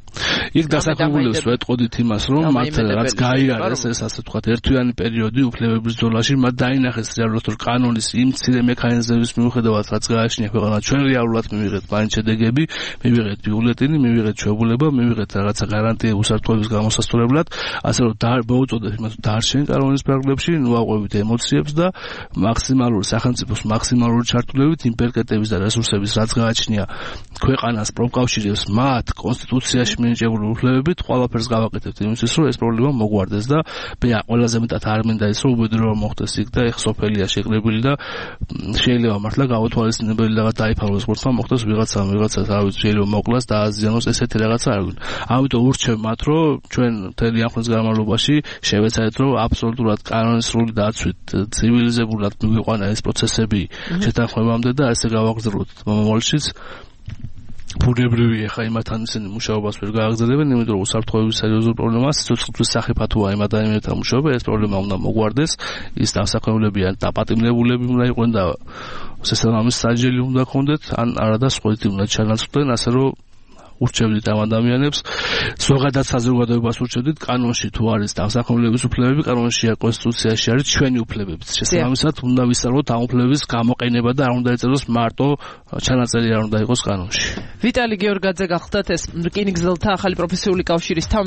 იქ დასაქმებულებს ვეტყოდით იმას, რომ მათ რაც გაიარეს ეს ასე ვთქვათ ერთვიანი პერიოდი უფლებების ზოლაში, მათ დაინახეს რეალურად რომ კანონის იმ მცირე მექანიზმების მიუხედავად რაც გააჩნია ქვეყანა, ჩვენ რეალურად მივიღეთ მაინც შედეგები, მივიღეთ ბიულეტინი, მივიღეთ ჩვეულებება, მივიღეთ რაღაცა გარანტია უსაფრთხოების გამოსასწორებლად, ასე რომ მოუწოდეთ იმას დარჩენ კანონის ფარგლებში, ნუაღვევით ემოციებს და მაქსიმალური სახელმწიფოს მაქსიმალური ჩართულებით იმ პერკეტების და რესურსების რაც გააჩნია ქვეყანას პროფკავშირებს მათ კონსტიტუციაში მინიჭებული უფლებებით ყველაფერს გავაკეთებთ იმისთვის რომ ეს პრობლემა მოგვარდეს და ბია ყველაზე მეტად არ მინდა ის რომ უბედურება მოხდეს იქ და ეხ სოფელია შეკრებილი და შეიძლება მართლა გაუთვალისწინებელი რაღაც დაიფაროს ხორცმა მოხდეს ვიღაცა ვიღაცა თავის შეიძლება მოკლას და აზიანოს ესეთი რაღაცა არ გვინდა. ამიტომ ურჩევ მათ რომ ჩვენ მთელი ამ ხნის განმავლობაში შევეცადეთ რომ აბსოლუტურად კანონის სრული დაცვით ცივილიზებულად მივიყვანა ეს პროცესები შეთანხმებამდე და ესე გავაგრძელოთ მომავალშიც. ბუნებრივია ხა იმათთან ისინი მუშაობას ვერ გააგრძელებენ, იმიტომ რომ უსაფრთხოების სერიოზულ პრობლემას სიცოცხლის სახიფათოა იმ ადამიანებთან მუშაობა, ეს პრობლემა უნდა მოგვარდეს, ის დასაქმებულები ან დაპატიმრებულები უნდა იყვნენ და შესაბამის საჯელი უნდა ჰქონდეთ, ან არადა სხვაითი უნდა ჩანაცვლდნენ, ასე რომ ურჩევდით ამ ადამიანებს, ზოგადად საზოგადოებას ურჩევდით კანონში თუ არის დასაქმებულების უფლებები, კანონში ან კონსტიტუციაში არის ჩვენი უფლებებიც. შესაბამისად უნდა ვისწავლოთ ამ უფლებების გამოყენება და არ უნდა ეწეროს მარტო ჩანაწერი არ უნდა იყოს კანონში. ვიტალი გიორგაძე გახლდათ ეს რკინიგზელთა ახალი პროფესიული კავშირის